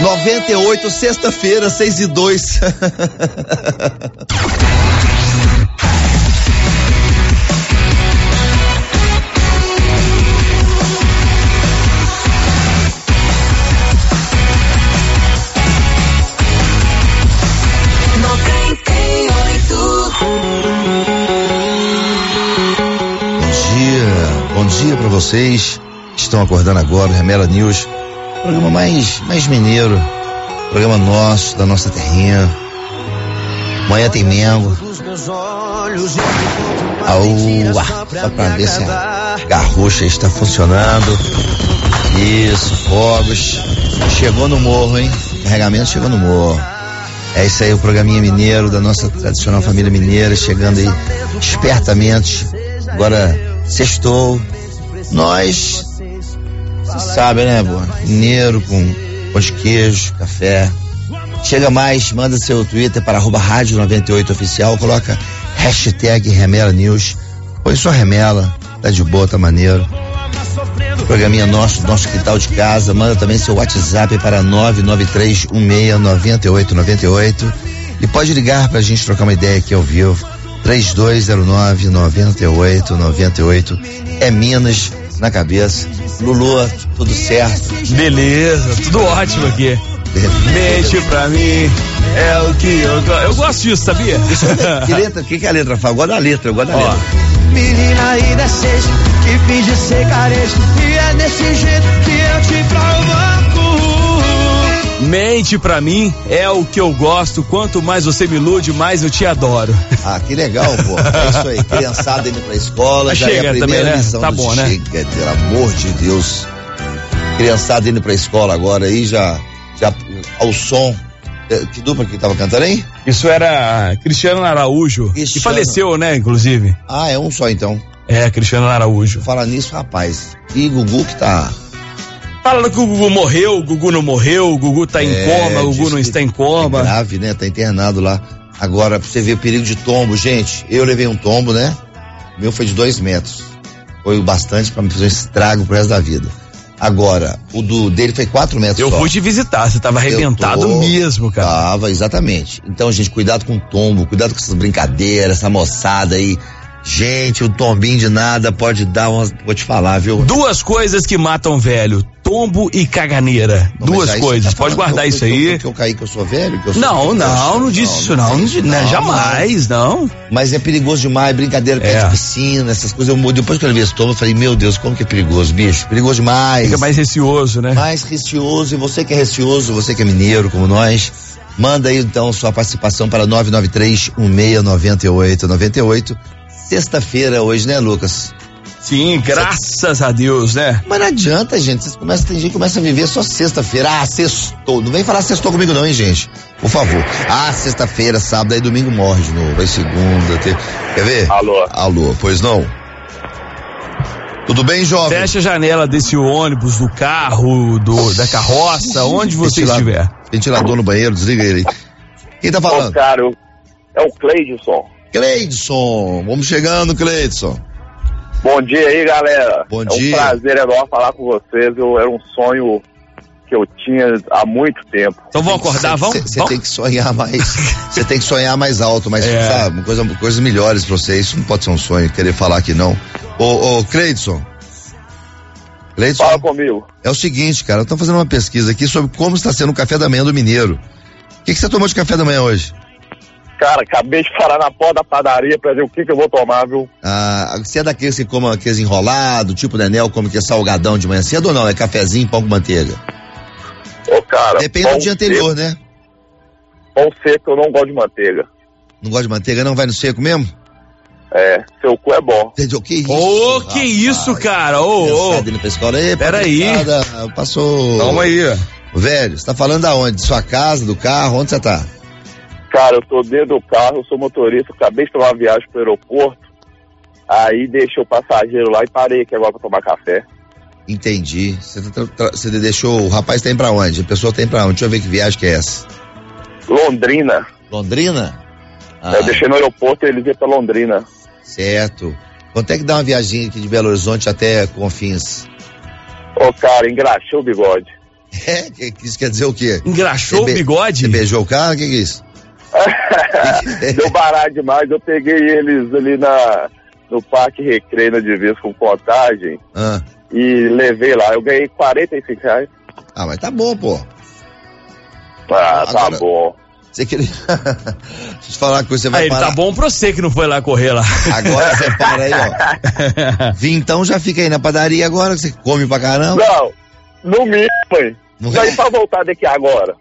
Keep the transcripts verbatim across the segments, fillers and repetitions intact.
noventa e oito, sexta-feira, seis e dois. Bom dia para vocês que estão acordando agora, Remela News, programa mais, mais mineiro, programa nosso, da nossa terrinha. Amanhã tem Mengo. Aua, só pra ver se a garrucha está funcionando. Isso, fogos. Chegou no morro, hein? Carregamento chegou no morro. É isso aí, o programinha mineiro da nossa tradicional família mineira, chegando aí espertamente. Agora sextou. Nós, você sabe, né, boa? Mineiro com pão de queijo, café. Chega mais, manda seu Twitter para arroba rádio noventa e oito oficial, coloca hashtag Remela News, põe sua remela, tá de boa, tá maneiro. Programinha nosso, nosso quintal de casa, manda também seu WhatsApp para nove nove três um seis nove oito nove oito e pode ligar pra gente trocar uma ideia aqui ao vivo. três dois zero nove nove oito nove oito. É Minas na cabeça. Lulu, tudo certo? Beleza, tudo ótimo aqui. Mente pra mim é o que eu gosto. Eu gosto disso, sabia? Que letra? O que, que a letra fala? Eu gosto da letra, eu gosto da Ó. letra. Menina ainda seja que finge ser carente, e é desse jeito que eu te provoco. Mente pra mim é o que eu gosto. Quanto mais você me ilude, mais eu te adoro. Ah, que legal, pô. É isso aí. Criançada indo pra escola, Mas já chega é a primeira também, né? lição. Tá do bom, né? Chega, pelo amor de Deus. Criançada indo pra escola agora aí, já, já ao som. Que dupla que tava cantando aí? Isso era Cristiano Araújo, Cristiano. que faleceu, né, inclusive. Ah, é um só então. É, Cristiano Araújo. Fala nisso, rapaz. E Gugu que tá... Fala que o Gugu morreu, o Gugu não morreu, o Gugu tá em É, coma, o diz Gugu não que está em É coma. grave, né? Tá internado lá. Agora, pra você ver o perigo de tombo, gente, eu levei um tombo, né? O meu foi de dois metros. Foi o bastante pra me fazer um estrago pro resto da vida. Agora, o do dele foi quatro metros Eu só. fui te visitar, você tava arrebentado Eu tô- mesmo, cara. Tava, exatamente. Então, gente, cuidado com o tombo, cuidado com essas brincadeiras, essa moçada aí. Gente, o tombinho de nada pode dar umas, vou te falar, viu? Duas coisas que matam velho, tombo e caganeira. Não, mas Duas aí coisas, você tá pode falando guardar que eu- isso que eu- aí. Que eu caí, que eu sou velho? Que eu sou Não, que eu não, sou- não disse isso não, tem não, não, jamais, não. Mas é perigoso demais, brincadeira perto É. de piscina, essas coisas. Eu, depois que eu levei esse tombo, eu falei, meu Deus, como que é perigoso, bicho? Perigoso demais. Fica mais receoso, né? Mais receoso. E você que é receoso, você que é mineiro como nós, manda aí então sua participação para nove nove três um seis nove oito nove oito. Sexta-feira hoje, né, Lucas? Sim, graças a Deus, né? Mas não adianta, gente. Vocês começam, tem gente que começa a viver só sexta-feira. Ah, sextou. Não vem falar sextou comigo não, hein, gente? Por favor. Ah, sexta-feira, sábado, aí domingo morre de novo. Aí segunda, ter... quer ver? Alô. Alô, pois não? Tudo bem, jovem? Fecha a janela desse ônibus, do carro, do, da carroça, onde você Ventila- estiver. Ventilador no banheiro, desliga ele aí. Quem tá Ô, falando? cara, eu- é o Cleidson. Cleidson. Vamos chegando, Cleidson. Bom dia aí, galera. Bom é dia. um prazer enorme falar com vocês. Eu, era um sonho que eu tinha há muito tempo. Então vamos acordar, vamos? Você Vamos? tem que sonhar mais. Você tem que sonhar mais alto, mas É. sabe, coisa, coisas melhores pra você. Isso não pode ser um sonho, querer falar que não. Ô, ô, Cleidson. Cleidson, Fala comigo. é o seguinte, cara, eu tô fazendo uma pesquisa aqui sobre como está sendo o café da manhã do mineiro. O que, que você tomou de café da manhã hoje? Cara, acabei de parar na porta da padaria pra ver o que, que eu vou tomar, viu? Ah, você é daqueles que come aqueles enrolados, tipo Nenel, come que é salgadão de manhã cedo ou não? É cafezinho, pão com manteiga? Ô, cara. Depende pão do dia anterior, seco, né? Pão seco, eu não gosto de manteiga. Não gosta de manteiga, não? Vai no seco mesmo? É, seu cu é bom. Entendeu? Que isso? Ô, que rapaz? isso, cara? Ô, Criançada ô. indo pra escola. Ei, Pera aí. criançada, Passou. Calma aí. Velho, você tá falando aonde? De sua casa, do carro? Onde você tá? Cara, eu tô dentro do carro, eu sou motorista, acabei de tomar uma viagem pro aeroporto. Aí deixei o passageiro lá e parei aqui agora pra tomar café. Entendi. Você, tá tra- você deixou. O rapaz tá indo pra onde? A pessoa tá indo pra onde? Deixa eu ver que viagem que é essa. Londrina. Londrina? Ah, Eu deixei no aeroporto e eles iam pra Londrina. certo. Quanto é que dá uma viagem aqui de Belo Horizonte até Confins? Ô, cara, engraxou o bigode. É? Que, que isso quer dizer o quê? Engraxou Você be- o bigode? Você beijou o cara? O que que é isso? Deu barato demais, eu peguei eles ali na, no Parque Recreio, na Divisa, com Contagem, Ah. e levei lá. Eu ganhei quarenta e cinco reais. Ah, mas tá bom, pô. Ah, tá Agora- bom. Você queria. Deixa eu te falar uma coisa, você Ah, vai ele parar. tá bom pra você que não foi lá correr lá. Agora você para aí, ó. Vintão já fica aí na padaria agora, que você come pra caramba. Não, no mínimo, hein? Não Daí é? pra voltar daqui agora.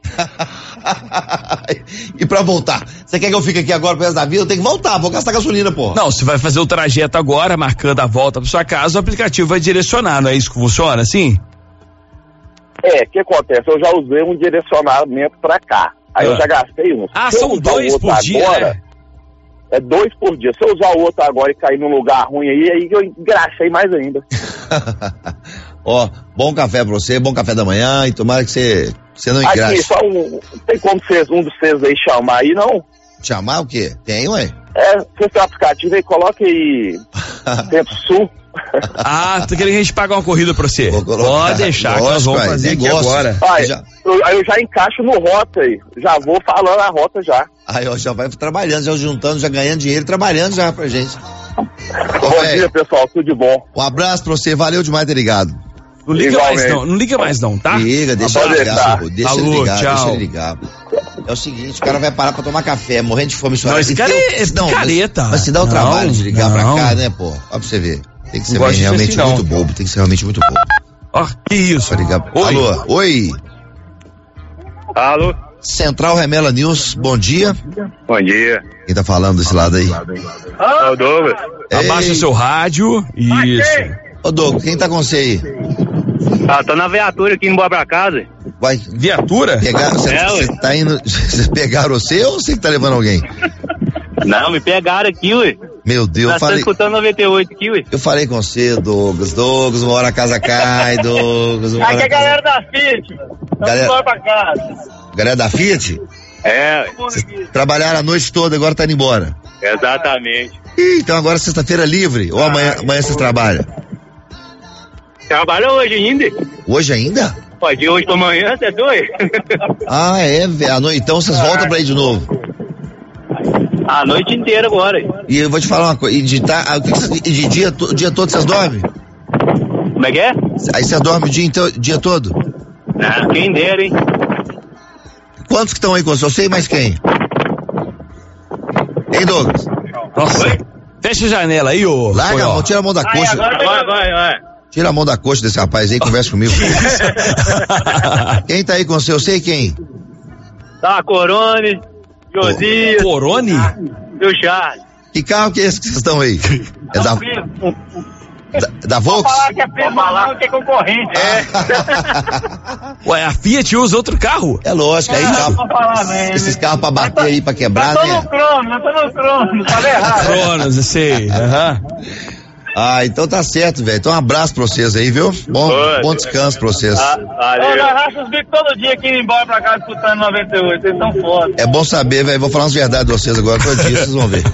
E pra voltar? Você quer que eu fique aqui agora pro resto da vida? Eu tenho que voltar, vou gastar gasolina, pô. Não, você vai fazer o trajeto agora, marcando a volta pra sua casa, o aplicativo vai direcionar, não é isso que funciona assim? É, o que acontece? Eu já usei um direcionamento pra cá. Aí Ah. eu já gastei um. Ah, Se eu são usar dois o outro por dia, agora, né? É dois por dia. Se eu usar o outro agora e cair num lugar ruim aí, aí eu engraxei mais ainda. Ó, bom café pra você, bom café da manhã e tomara que você, você não Aqui, engraxe. só um. Tem como vocês, um dos vocês aí chamar aí, não? Chamar o quê? Tem, ué? É, você tem um aplicativo aí, coloca aí. Centro Sul. Ah, tá querendo que a gente pague uma corrida pra você? Vou colocar. Pode deixar, que nós Lógico, vamos pai, fazer aqui negócio. agora. Aí, Já- eu, aí eu já encaixo no rota aí. Já vou falando a rota já. Aí, ó, já vai trabalhando, já juntando, já ganhando dinheiro, trabalhando já pra gente. Ô, Bom velho, dia, pessoal. Tudo de bom. um abraço pra você, valeu demais ter ligado. Não liga Igualmente. mais não, não liga mais não, tá? Liga, deixa Pode ele ligar, deixar. pô, deixa Falou, ele ligar, tchau. deixa ele ligar. É o seguinte, o cara vai parar pra tomar café, morrendo de fome, Não, esse E cara tem- é- é não, mas- picareta. Mas se dá o Não, trabalho de ligar não. pra cá, né, pô? Ó pra você ver. Tem que ser gosto bem, disso realmente assim, não. muito bobo, tem que ser realmente muito bobo. Ó, que isso? Pra ligar. Oi. Alô, oi. Alô? Central Remela News, bom dia. Bom dia. Quem tá falando desse lado aí? É o Douglas. Abaixa Ei. o seu rádio. Isso. Ô, Douglas, quem tá com você aí? Ah, tô na viatura aqui indo embora pra casa. Vai Viatura? pegar, você, É, ué. você tá indo, vocês pegaram você ou você que tá levando alguém? Não, me pegaram aqui, ué. Meu Deus, eu Nós estamos falei, escutando noventa e oito aqui, ué. eu falei com você, Douglas, Douglas, uma hora a casa cai, Douglas, uma hora Aqui é a a casa... galera da Fiat. Estamos Galera- indo embora pra casa. Galera da Fiat, É, trabalharam a noite toda, agora tá indo embora. exatamente. Ih, então agora sexta-feira é livre, ou amanhã, amanhã vocês trabalham? Trabalha hoje ainda? Hoje ainda? Pode de hoje pra amanhã, você é doido? Ah, é, velho, à noite, então vocês voltam pra ir de novo. A noite inteira agora. E eu vou te falar uma coisa, e de, tá, ah, o que que vocês- e de dia, to- o dia todo vocês dormem? Como é que é? Aí você dorme o dia, então, dia todo? Ah, quem dera, hein? Quantos que estão aí com você? Eu sei mais quem? Hein, Douglas? Nossa. Fecha a janela aí, ô. Larga a Coió. mão, tira a mão da Aí, coxa. agora, agora, agora, agora. Tira a mão da coxa desse rapaz aí e conversa comigo. Quem tá aí com você? Eu sei quem. Tá, Corone, Josias, Corone? e o Charles. Que carro que é esse que vocês estão aí? É da, da, da Volks? que é preso, não, que é concorrente. É. Ué, a Fiat usa outro carro? É lógico, aí carro, falar mesmo. esses carros pra bater aí, pra quebrar, Eu tô no né? crono, eu tô no crono, tá errado. Cronos, eu sei. Aham. Ah, então tá certo, velho. Então um abraço pra vocês aí, viu? Bom, Oi. bom descanso pra vocês. Ô, nós rachamos os bicos todo dia aqui indo embora pra casa escutando noventa e oito, vocês são foda. É bom saber, velho. Vou falar umas verdades de vocês agora todo dia, vocês vão ver.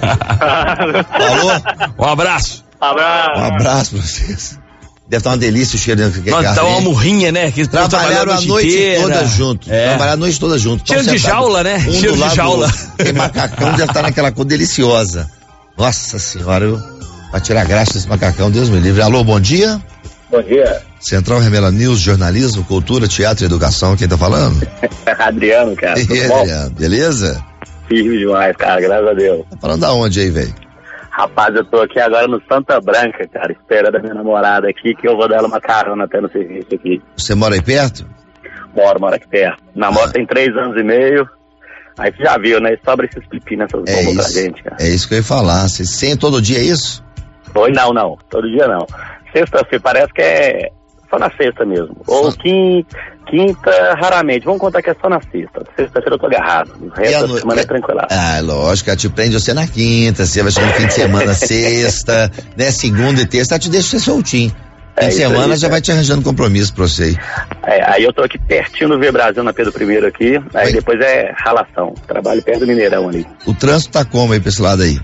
Falou? Um abraço. Um Abraço. abraço pra vocês. Deve estar uma delícia o cheiro dentro daquele Nossa, carro tá uma aí. murrinha, né? Que Trabalharam a noite inteira. toda junto. É. Trabalharam a noite toda junto. Cheiro Tão de sentados, jaula, né? Um Cheiro do de lado do jaula. outro. Aquele macacão deve estar naquela cor deliciosa. Nossa senhora, eu... Pra tirar graxa desse macacão, Deus me livre. Alô, bom dia. Bom dia. Central Remela News, jornalismo, cultura, teatro e educação. Quem tá falando? Adriano, cara. E aí, Adriano, beleza? Firme demais, cara, graças a Deus. Tá falando da onde aí, velho? Rapaz, eu tô aqui agora no Santa Branca, cara, esperando a minha namorada aqui, que eu vou dar ela uma carona até no serviço aqui. Você mora aí perto? Moro, moro aqui perto. Namoro tem três anos e meio. Aí você já viu, né? Sobra esses pepinos, essas É bombas pra isso. gente, cara. É isso que eu ia falar. Você sem todo dia é isso? Oi, não, não. Todo dia não. Sexta-feira parece que é só na sexta mesmo. Ou Só- quinta, quinta, raramente. Vamos contar que é só na sexta. Sexta-feira eu tô agarrado. O E a resto da no- semana e- é tranquila. Ah, lógico, ela te prende você na quinta, você vai chegar no fim de semana, sexta, né? Segunda e terça, ela te deixa você soltinho. Fim É de isso semana aí, já é. vai te arranjando compromisso pra você. É, aí eu tô aqui pertinho do V Brasil, na Pedro I aqui. Aí Oi. depois é ralação. Trabalho perto do Mineirão ali. O trânsito tá como aí pra esse lado aí?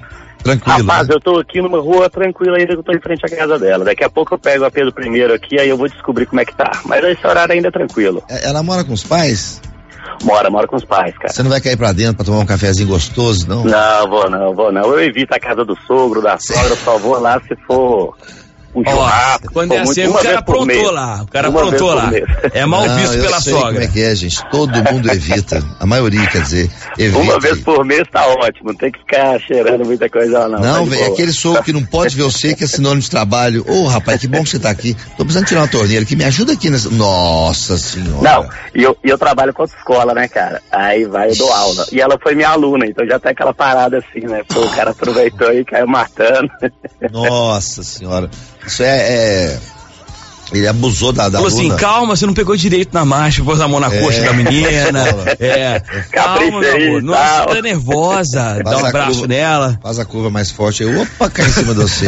Tranquilo. Rapaz, né? eu tô aqui numa rua tranquila ainda que eu tô em frente à casa dela. Daqui a pouco eu pego a Pedro I aqui, aí eu vou descobrir como é que tá. Mas esse horário ainda é tranquilo. Ela mora com os pais? Mora, mora com os pais, cara. Você não vai cair pra dentro pra tomar um cafezinho gostoso, não? Não, vou não, vou não. Eu evito a casa do sogro, da sogra, eu só vou lá se for um churrasco. Quando é assim, o cara aprontou lá. O cara aprontou lá. É mal Não, visto eu pela sei sogra. como é que é, gente. Todo mundo evita. A maioria, quer dizer, evita. Uma vez por mês tá ótimo, não tem que ficar cheirando muita coisa não. Não, tá velho, é aquele sogro que não pode ver você, que é sinônimo de trabalho. Ô, oh, rapaz, que bom que você tá aqui. Tô precisando tirar uma torneira aqui, me ajuda aqui nessa... Nossa senhora. Não, e eu, e eu trabalho com outra escola, né, cara? Aí vai, eu dou aula. E ela foi minha aluna, então já tá aquela parada assim, né? Pô, o cara aproveitou e caiu matando. Nossa senhora. Isso é... é... Ele abusou da, da Falou assim, aluna. calma, você não pegou direito na marcha, pôs a mão na É. coxa da menina. É, calma, meu amor. Nossa, tal. tá nervosa. Dá um a abraço curva- nela. Faz a curva mais forte aí. Opa, cai em cima de você. É,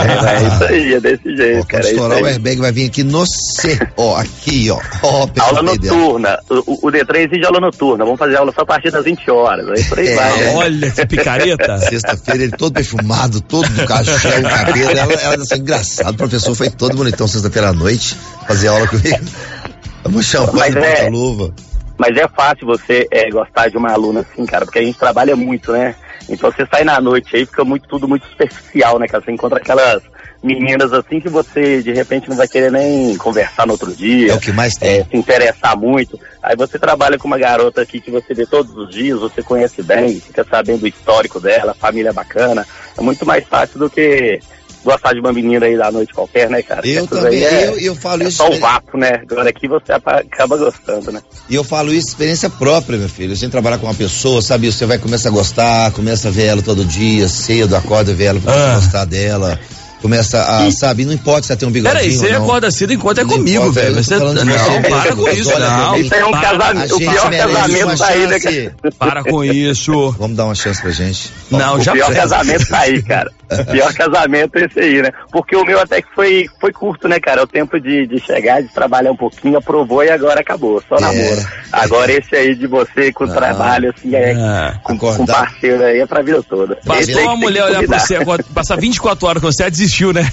é isso aí, é desse jeito, Ó, cara. quando é estourar isso o aí. airbag vai vir aqui no C. Ó, aqui, ó. Ó, pegou Aula o pé dela. noturna. O, o D três exige aula noturna. Vamos fazer aula só a partir das vinte horas. Aí por aí É. vai, né? Olha que picareta. Sexta-feira, ele todo perfumado, todo do caixão, cabelo. Ela, ela assim, engraçado. O professor foi todo bonitão sexta-feira à noite fazer aula comigo. Vamos chamar Mas de é- porta-luva. Mas é fácil você é, gostar de uma aluna assim, cara, porque a gente trabalha muito, né? Então você sai na noite aí, fica muito, tudo muito superficial, né, cara? Você encontra aquelas meninas assim que você, de repente, não vai querer nem conversar no outro dia. É o que mais tem. é, se interessar muito. Aí você trabalha com uma garota aqui que você vê todos os dias, você conhece bem, fica sabendo o histórico dela, família bacana. É muito mais fácil do que gostar de uma menina aí da noite qualquer, né, cara? Eu Essas também, aí é, eu, eu falo é isso. só um vapo, né? Agora aqui você apa- acaba gostando, né? E eu falo isso, experiência própria, meu filho. A gente trabalhar com uma pessoa, sabe? Você vai começar a gostar, começa a ver ela todo dia, cedo, acorda, vê ela, começa Ah. a gostar dela. Começa a, sabe? Não importa se ela tem um bigodinho Peraí, você ou não. acorda cedo enquanto é Não comigo, importa, velho. eu tô Você falando de não, você mesmo, para com mas isso, olha, não. Isso aí é um Para, casamento, a o gente pior merece casamento uma tá aí, né, chance. cara? para com isso. Vamos dar uma chance pra gente. Não, O já pior casamento tá aí, cara. O pior casamento é esse aí, né? Porque o meu até que foi, foi curto, né, cara? O tempo de, de chegar, de trabalhar um pouquinho, aprovou e agora acabou, só namoro. Agora esse aí de você com Não. trabalho, assim, é, Ah, com, com acordar. parceiro aí é pra vida toda. Esse aí Bastou que uma tem mulher que olhar pra convidar. você agora, passar vinte e quatro horas com você, ela desistiu, né?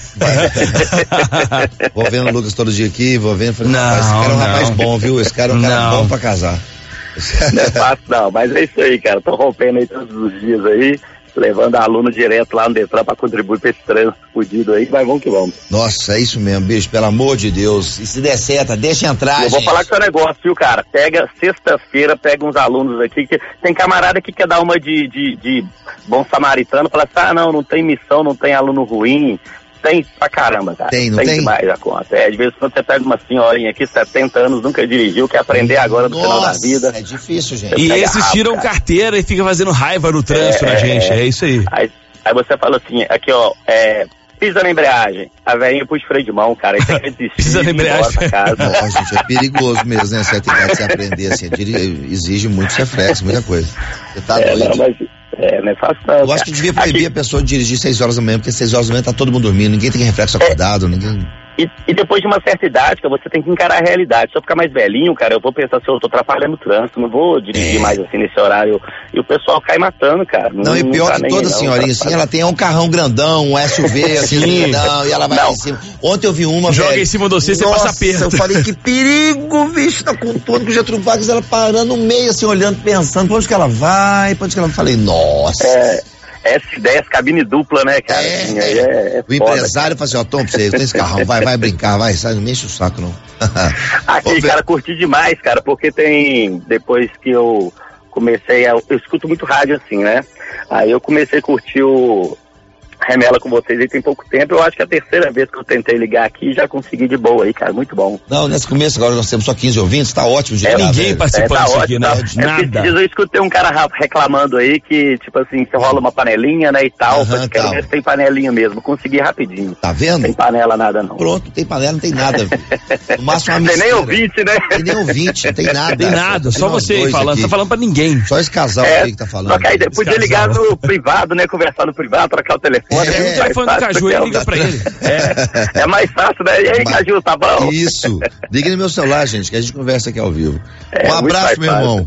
Vou vendo o Lucas todo dia aqui, vou vendo. Falei, Não, rapaz, esse cara é um não. rapaz bom, viu? Esse cara é um cara Não. bom pra casar. Não é fácil não, mas é isso aí, cara. Tô rompendo aí todos os dias aí, levando aluno direto lá no Detran pra contribuir pra esse trânsito fudido aí, mas vamos que vamos. Nossa, é isso mesmo, bicho, pelo amor de Deus. E se der certo, deixa entrar, Eu vou gente. falar com o seu negócio, viu, cara? Pega, sexta-feira, pega uns alunos aqui, que tem camarada que quer dar uma de, de, de bom samaritano, fala assim, ah, não, não tem missão, não tem aluno ruim. Tem pra caramba, cara. Tem, não tem? demais a conta. É, de vez em quando você pega uma senhorinha aqui, setenta anos, nunca dirigiu, quer aprender agora no final da Nossa, vida. é difícil, gente. E Pega esses rabo, tiram cara. carteira e fica fazendo raiva no trânsito É, na gente. É isso aí. Aí, aí você fala assim, aqui ó, é, pisa na embreagem, a velhinha puxa o freio de mão, cara, aí você quer desistir Pisa na e ir embora embreagem. pra casa. Não, gente, é perigoso mesmo, né? Certa idade você aprender assim, diri- exige muito reflexo, muita coisa. Você tá É, doido. não, mas é, não é fácil não, Eu cara. acho que devia proibir Aqui- a pessoa de dirigir seis horas da manhã, porque seis horas da manhã tá todo mundo dormindo, ninguém tem reflexo acordado, ninguém. E, e depois de uma certa idade, cara, você tem que encarar a realidade. Se eu ficar mais velhinho, cara, eu vou pensar se eu tô atrapalhando o trânsito, não vou dirigir É. mais assim nesse horário. E o pessoal cai matando, cara. Não, e pior tá que nem toda aí, não, senhorinha assim, atrapalha. ela tem um carrão grandão, um S U V, assim, Sim. grandão, e ela vai lá Não. em cima. Ontem eu vi uma, Joga velho. em cima de você, você Nossa, passa perto. eu falei, que perigo, bicho, tá com tudo, com o Getúlio Vargas, ela parando no meio, assim, olhando, pensando, pra onde que ela vai, pra onde que ela vai. Falei, nossa. É, S dez, cabine dupla, né, cara? É. Assim, aí é, é O foda. empresário fala assim, ó, toma pra você, tem esse carrão, vai, vai brincar, vai, sai, não mexe o saco, não. Aqui, Vamos ver. cara, curti demais, cara, porque tem, depois que eu comecei a, eu escuto muito rádio assim, né? Aí eu comecei a curtir o Remela com vocês aí tem pouco tempo, eu acho que é a terceira vez que eu tentei ligar aqui e já consegui de boa aí, cara, muito bom. Não, nesse começo agora nós temos só quinze ouvintes, tá ótimo de É, ligar, ninguém velho. participa tá disso aqui, né? tá. De É porque nada. esses dias eu escutei um cara ra- reclamando aí que, tipo assim, você rola uma panelinha, né, e tal, Aham, eu quero tal. ver se tem panelinha mesmo, consegui rapidinho. Tá Não vendo? tem panela nada não. Pronto, não tem panela, não tem nada, velho. No máximo uma Não tem nem mistura. ouvinte, né? Tem nem ouvinte, não tem nada. Tem nada, só Tem nós você aí dois falando, aqui. você tá falando pra ninguém. Só esse casal É, aí que tá falando. Só que aí podia Esse ligar casal. no privado, né? Conversar no privado, trocar o telefone. É, é, muito O mais telefone do fácil Caju, que é ele o- liga pra ele. É, é mais fácil, né? E aí, Mas- Caju, tá bom? Isso. Liga no meu celular, gente, que a gente conversa aqui ao vivo. É, Um muito abraço, mais meu fácil. irmão.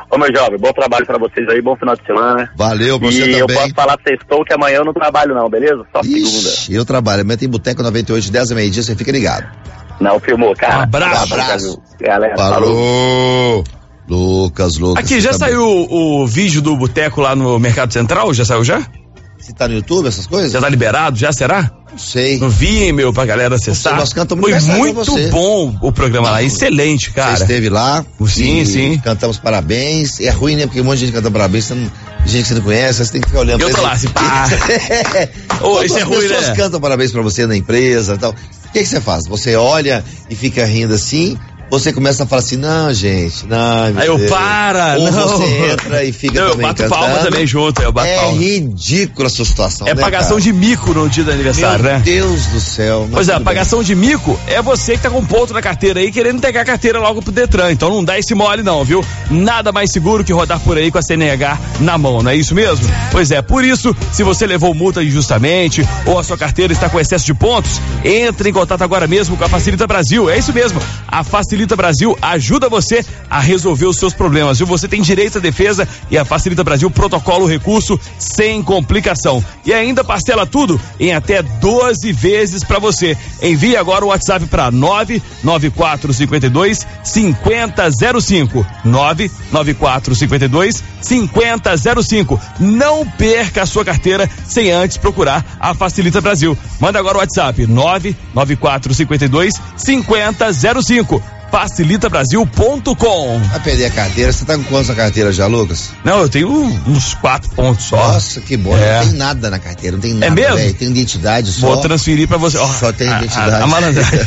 Ô, meu jovem, bom trabalho pra vocês aí, bom final de semana. Valeu, você e também. E eu posso falar pra vocês que amanhã eu não trabalho não, beleza? Só Ixi, segunda. eu trabalho, amanhã tem Boteco noventa e oito, dez da meia-dia, você fica ligado. Não, filmou, cara. Um abraço. Um abraço. Galera, falou. Falou. Lucas, Lucas. Aqui, já tá saiu o, o vídeo do Boteco lá no Mercado Central? Já saiu já? Você tá no YouTube, essas coisas? Já tá liberado? Já será? Não sei. No Vimeo pra galera acessar. Nós cantamos Foi aniversário pra muito você. bom o programa lá, excelente, cara. Você esteve lá. Sim, e sim. Cantamos parabéns. É ruim, né? Porque um monte de gente canta parabéns, você não, gente que você não conhece, você tem que ficar olhando Eu pra tô lá, assim, pá. Ô, isso é ruim, As pessoas né? cantam parabéns pra você na empresa e tal. O que que você faz? Você olha e fica rindo assim, você começa a falar assim, não, gente, não. Aí eu, para, Ou não. você entra e fica Não, eu também bato cantando. palma também junto, eu bato É palma. ridícula a sua situação, É né, pagação cara? de mico no dia do aniversário, Meu né? Deus do céu. mas Pois é, tudo bem. pagação de mico é você que tá com ponto na carteira aí, querendo pegar a carteira logo pro Detran. Então não dá esse mole não, viu? Nada mais seguro que rodar por aí com a C N H na mão, não é isso mesmo? Pois é, por isso, se você levou multa injustamente ou a sua carteira está com excesso de pontos, entre em contato agora mesmo com a Facilita Brasil. É isso mesmo, a Facilita Brasil ajuda você a resolver os seus problemas, viu? Você tem direito à defesa e a Facilita Brasil protocola o recurso sem complicação. E ainda parcela tudo em até doze vezes pra você. Envie agora o WhatsApp para nove nove quatro cinco dois cinco zero zero cinco. nove nove quatro cinco dois cinco zero zero cinco. Não perca a sua carteira sem antes procurar a Facilita Brasil. Manda agora o WhatsApp nove nove quatro cinco dois cinco zero zero cinco. facilita brasil ponto com. Vai perder a carteira, você tá com quantos na carteira já, Lucas? Não, eu tenho uns quatro pontos só. Nossa, que bom, É. não tem nada na carteira, não tem nada, mesmo? véio, tem identidade só. Vou transferir pra você. Ó, Só tem a- identidade. A, a malandragem.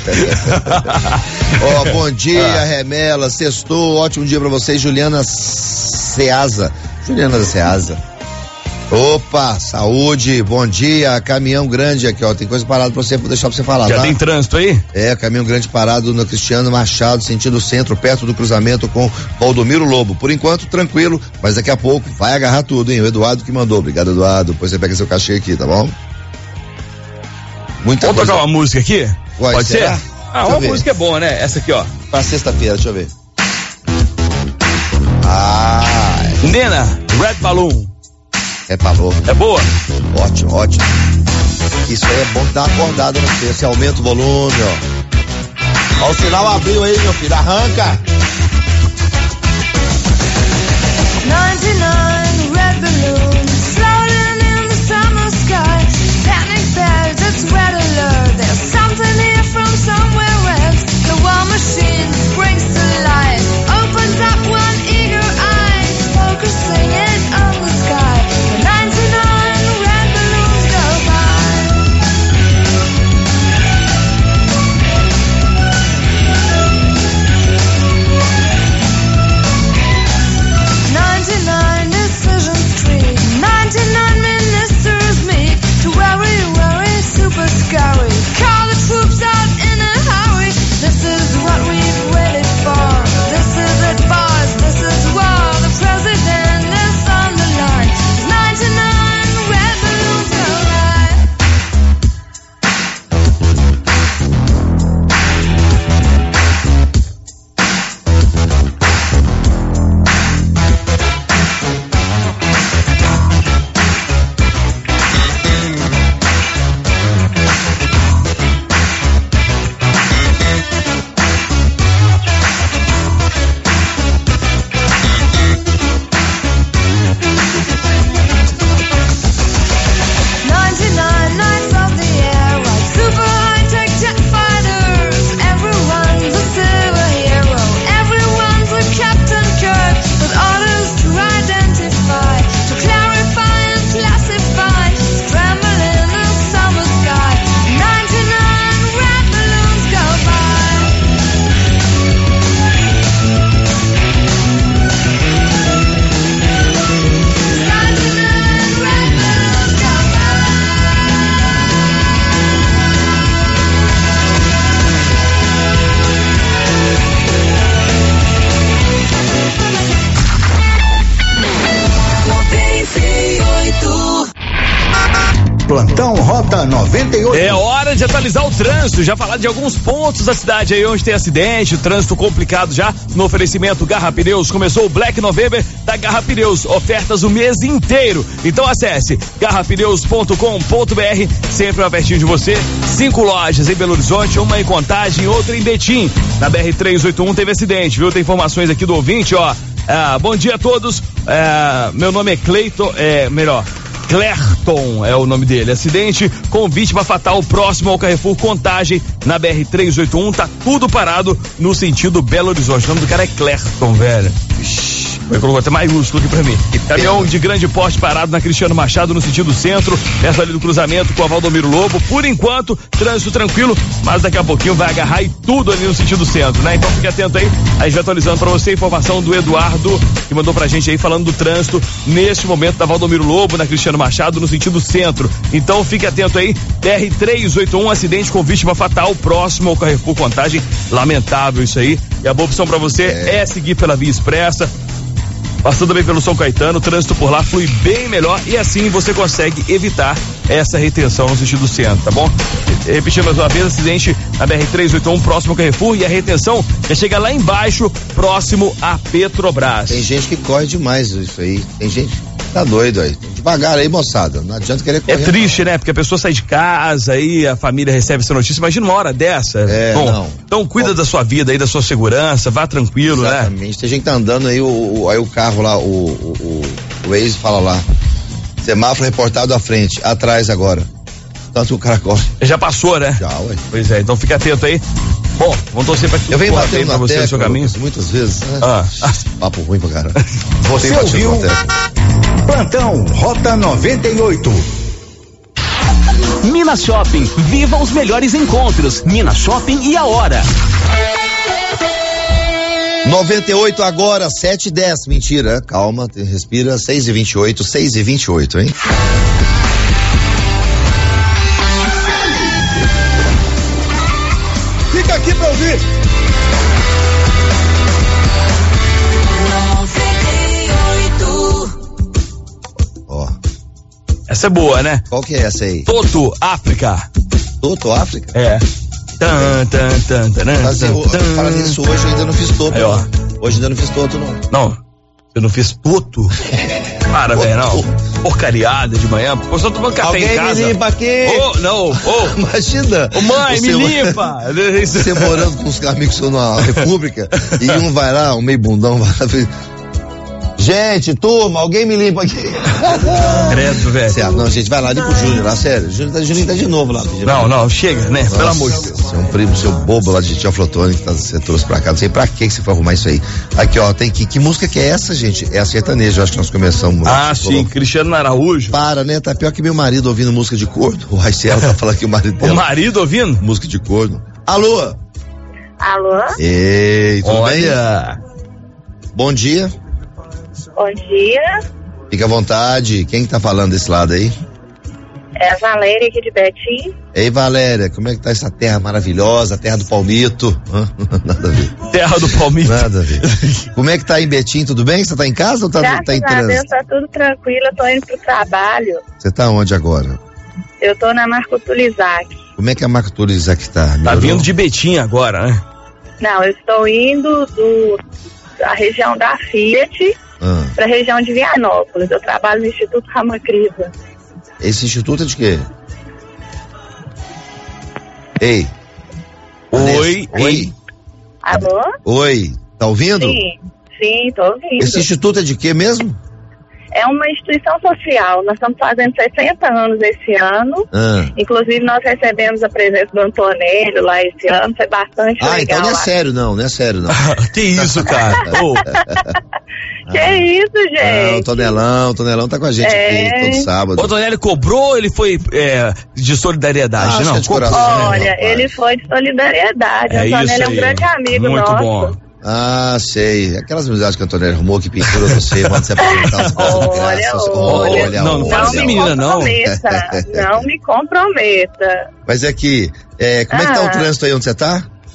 Ó, bom dia, Ah. Remela, sextou, ótimo dia pra vocês, Juliana Ceasa. Juliana da Ceasa. Opa, saúde, bom dia, caminhão grande aqui, ó, tem coisa parada pra você, vou deixar pra você falar, Já tá? tem trânsito aí? É, caminhão grande parado no Cristiano Machado, sentido centro, perto do cruzamento com Valdomiro Lobo. Por enquanto, tranquilo, mas daqui a pouco vai agarrar tudo, hein? O Eduardo que mandou. Obrigado, Eduardo. Depois você pega seu cachê aqui, tá bom? Muita Vamos coisa. tocar uma música aqui? Ué, Pode será? ser? Ah, Deixa uma eu ver. música é boa, né? Essa aqui, ó. Pra sexta-feira, deixa eu ver. Ah, Nena, Red Balloon. é valor. É boa? Ótimo, ótimo. Isso aí é bom que dá uma acordada no você. Você aumenta o volume, ó. Ó, o sinal abriu aí, meu filho. Arranca! ninety-nine red balloons floating in the summer sky. Panic bells, it's red alert. There's something here from somewhere else. The war machine springs to life, opens up one eager eye, focusing it on the sky. The ninety-nine red balloons go by. ninety-nine decisions tree, ninety-nine ministers meet to worry, worry, super scary. Call the troops out in a hurry. This is what we've Plantão Rota noventa e oito. É hora de atualizar o trânsito, já falar de alguns pontos da cidade aí onde tem acidente, trânsito complicado já, no oferecimento Garra Pneus. Começou o Black November da Garra Pneus, ofertas o mês inteiro. Então acesse garra pneus ponto com ponto b r, sempre mais pertinho de você. Cinco lojas em Belo Horizonte, uma em Contagem, outra em Betim. Na B R trezentos e oitenta e um teve acidente, viu? Tem informações aqui do ouvinte, ó. Ah, bom dia a todos, ah, meu nome é Cleiton, é, melhor, Clerton é o nome dele. Acidente com vítima fatal próximo ao Carrefour Contagem, na B R trezentos e oitenta e um, tá tudo parado no sentido Belo Horizonte. O nome do cara é Clerton, velho. Ixi, ele colocou até maiúsculo aqui pra mim. Caminhão de grande porte parado na Cristiano Machado, no sentido centro, perto ali do cruzamento com a Valdomiro Lobo. Por enquanto, trânsito tranquilo, mas daqui a pouquinho vai agarrar e tudo ali no sentido centro, né? Então fique atento aí, a gente vai atualizando pra você a informação do Eduardo, que mandou pra gente aí falando do trânsito neste momento da Valdomiro Lobo, na Cristiano Machado, no sentido centro. Então fique atento aí, B R trezentos e oitenta e um, acidente com vítima fatal próximo ao Carrefour Contagem. Lamentável isso aí. E a boa opção pra você é, é seguir pela Via Expressa, passando também pelo São Caetano. O trânsito por lá flui bem melhor e assim você consegue evitar essa retenção no sentido centro, tá bom? Repetindo mais uma vez, acidente na B R trezentos e oitenta e um, próximo ao Carrefour, e a retenção já chega lá embaixo, próximo à Petrobras. Tem gente que corre demais isso aí, tem gente que tá doido aí. Devagar aí, moçada, não adianta querer correr. É triste, né? Porque a pessoa sai de casa, aí a família recebe essa notícia. Imagina uma hora dessa. É, bom, não. Então cuida Bom, da sua vida aí, da sua segurança, vá tranquilo, exatamente. né? Exatamente. Tem gente que tá andando aí, o, o, aí o carro lá, o, o, o, o Waze fala lá, semáforo reportado à frente, atrás agora. Tanto que o cara corre. Já passou, né? Já, ué. Pois é, então fica atento aí. Bom, vamos torcer pra que eu venho batendo pra na você tecla, no seu caminho. muitas vezes, né? Ah. Papo ruim pra caramba. Você ouviu? Plantão Rota noventa e oito. Minas Shopping, viva os melhores encontros. Minas Shopping e a hora. noventa e oito agora, sete e dez, mentira, calma, respira, seis e vinte e oito, seis e vinte e oito, hein? Fica aqui pra ouvir. Ó. Essa é boa, né? Qual que é essa aí? Toto África. Toto África? É. Tan, tan, tan, tan, Mas, tan, eu, tan. Falando nisso, hoje eu ainda não fiz Toto. Aí, ó. Não. Hoje ainda não fiz Toto, não. Não, eu não fiz Toto. Para, velho, não. Porcariada de manhã. Eu só tomando café Alguém em casa. me limpa aqui. Ô, não, ô. Imagina. Ô, mãe, você, me limpa. Você morando com os amigos seus na República e um vai lá, um meio bundão, vai lá. Gente, turma, alguém me limpa aqui. Credo, velho. Certo, não, gente, vai lá, limpa o Júnior lá, sério. O Júnior tá, Júnior tá de novo lá. Não, não, chega, né? Nossa, pelo amor de Deus. Você é um primo, seu bobo lá de Teoflotone que tá, você trouxe pra cá. Não sei pra que você foi arrumar isso aí. Aqui, ó, tem que. Que música que é essa, gente? É a sertaneja, eu acho que nós começamos. Ah, sim, colocou. Cristiano Araújo. Para, né? Tá pior que meu marido ouvindo música de corno. O Raiciel tá falando que o marido dela. O marido ouvindo? Música de corno. Alô? Alô? Ei, tudo Olha. bem? Bom dia. Bom dia. Fica à vontade. Quem que tá falando desse lado aí? É a Valéria aqui de Betim. Ei, Valéria, como é que tá essa terra maravilhosa, a terra do palmito? Hã? Nada a ver. Terra do palmito. Nada a ver. Como é que tá em Betim, tudo bem? Você tá em casa ou tá, Graças tá em a Deus, trânsito? tá tudo tranquilo, eu tô indo pro trabalho. Você tá onde agora? Eu tô na Marco Tulizac. Como é que a Marco Tulizac tá? Tá Melhorou? vindo de Betim agora, né? Não, eu estou indo do, da região da Fiat Ah. pra região de Vianópolis. Eu trabalho no Instituto Ramacrisa. Esse instituto é de quê? Ei. Oi, Vanessa. Oi. Alô? Oi. Tá ouvindo? Sim, sim, tô ouvindo. Esse instituto é de quê mesmo? É uma instituição social. Nós estamos fazendo sessenta anos esse ano. Ah, Inclusive, nós recebemos a presença do Antonélio lá esse ano. Foi bastante ah legal. então não é lá. sério não, não é sério não. Que isso, cara? Ô, Que isso, Ah, o gente? Tonelão, o Tonelão tá com a gente É. aqui todo sábado. o Tonelli cobrou ou ele foi é, de solidariedade? Ah, acho não, que é de cobrou, coração, né? Olha, rapaz. ele foi de solidariedade. É o Antonélio isso é um aí. grande amigo Muito nosso. bom. Ah, sei. Aquelas amizades que a Antonella arrumou que pintura você, manda você apresentar as coisas de Olha, graças. olha. Olha, Não, não fala Não assim, me menina, não. comprometa. Não me comprometa. Mas é que, é, como é que tá Ah. o trânsito aí onde você tá?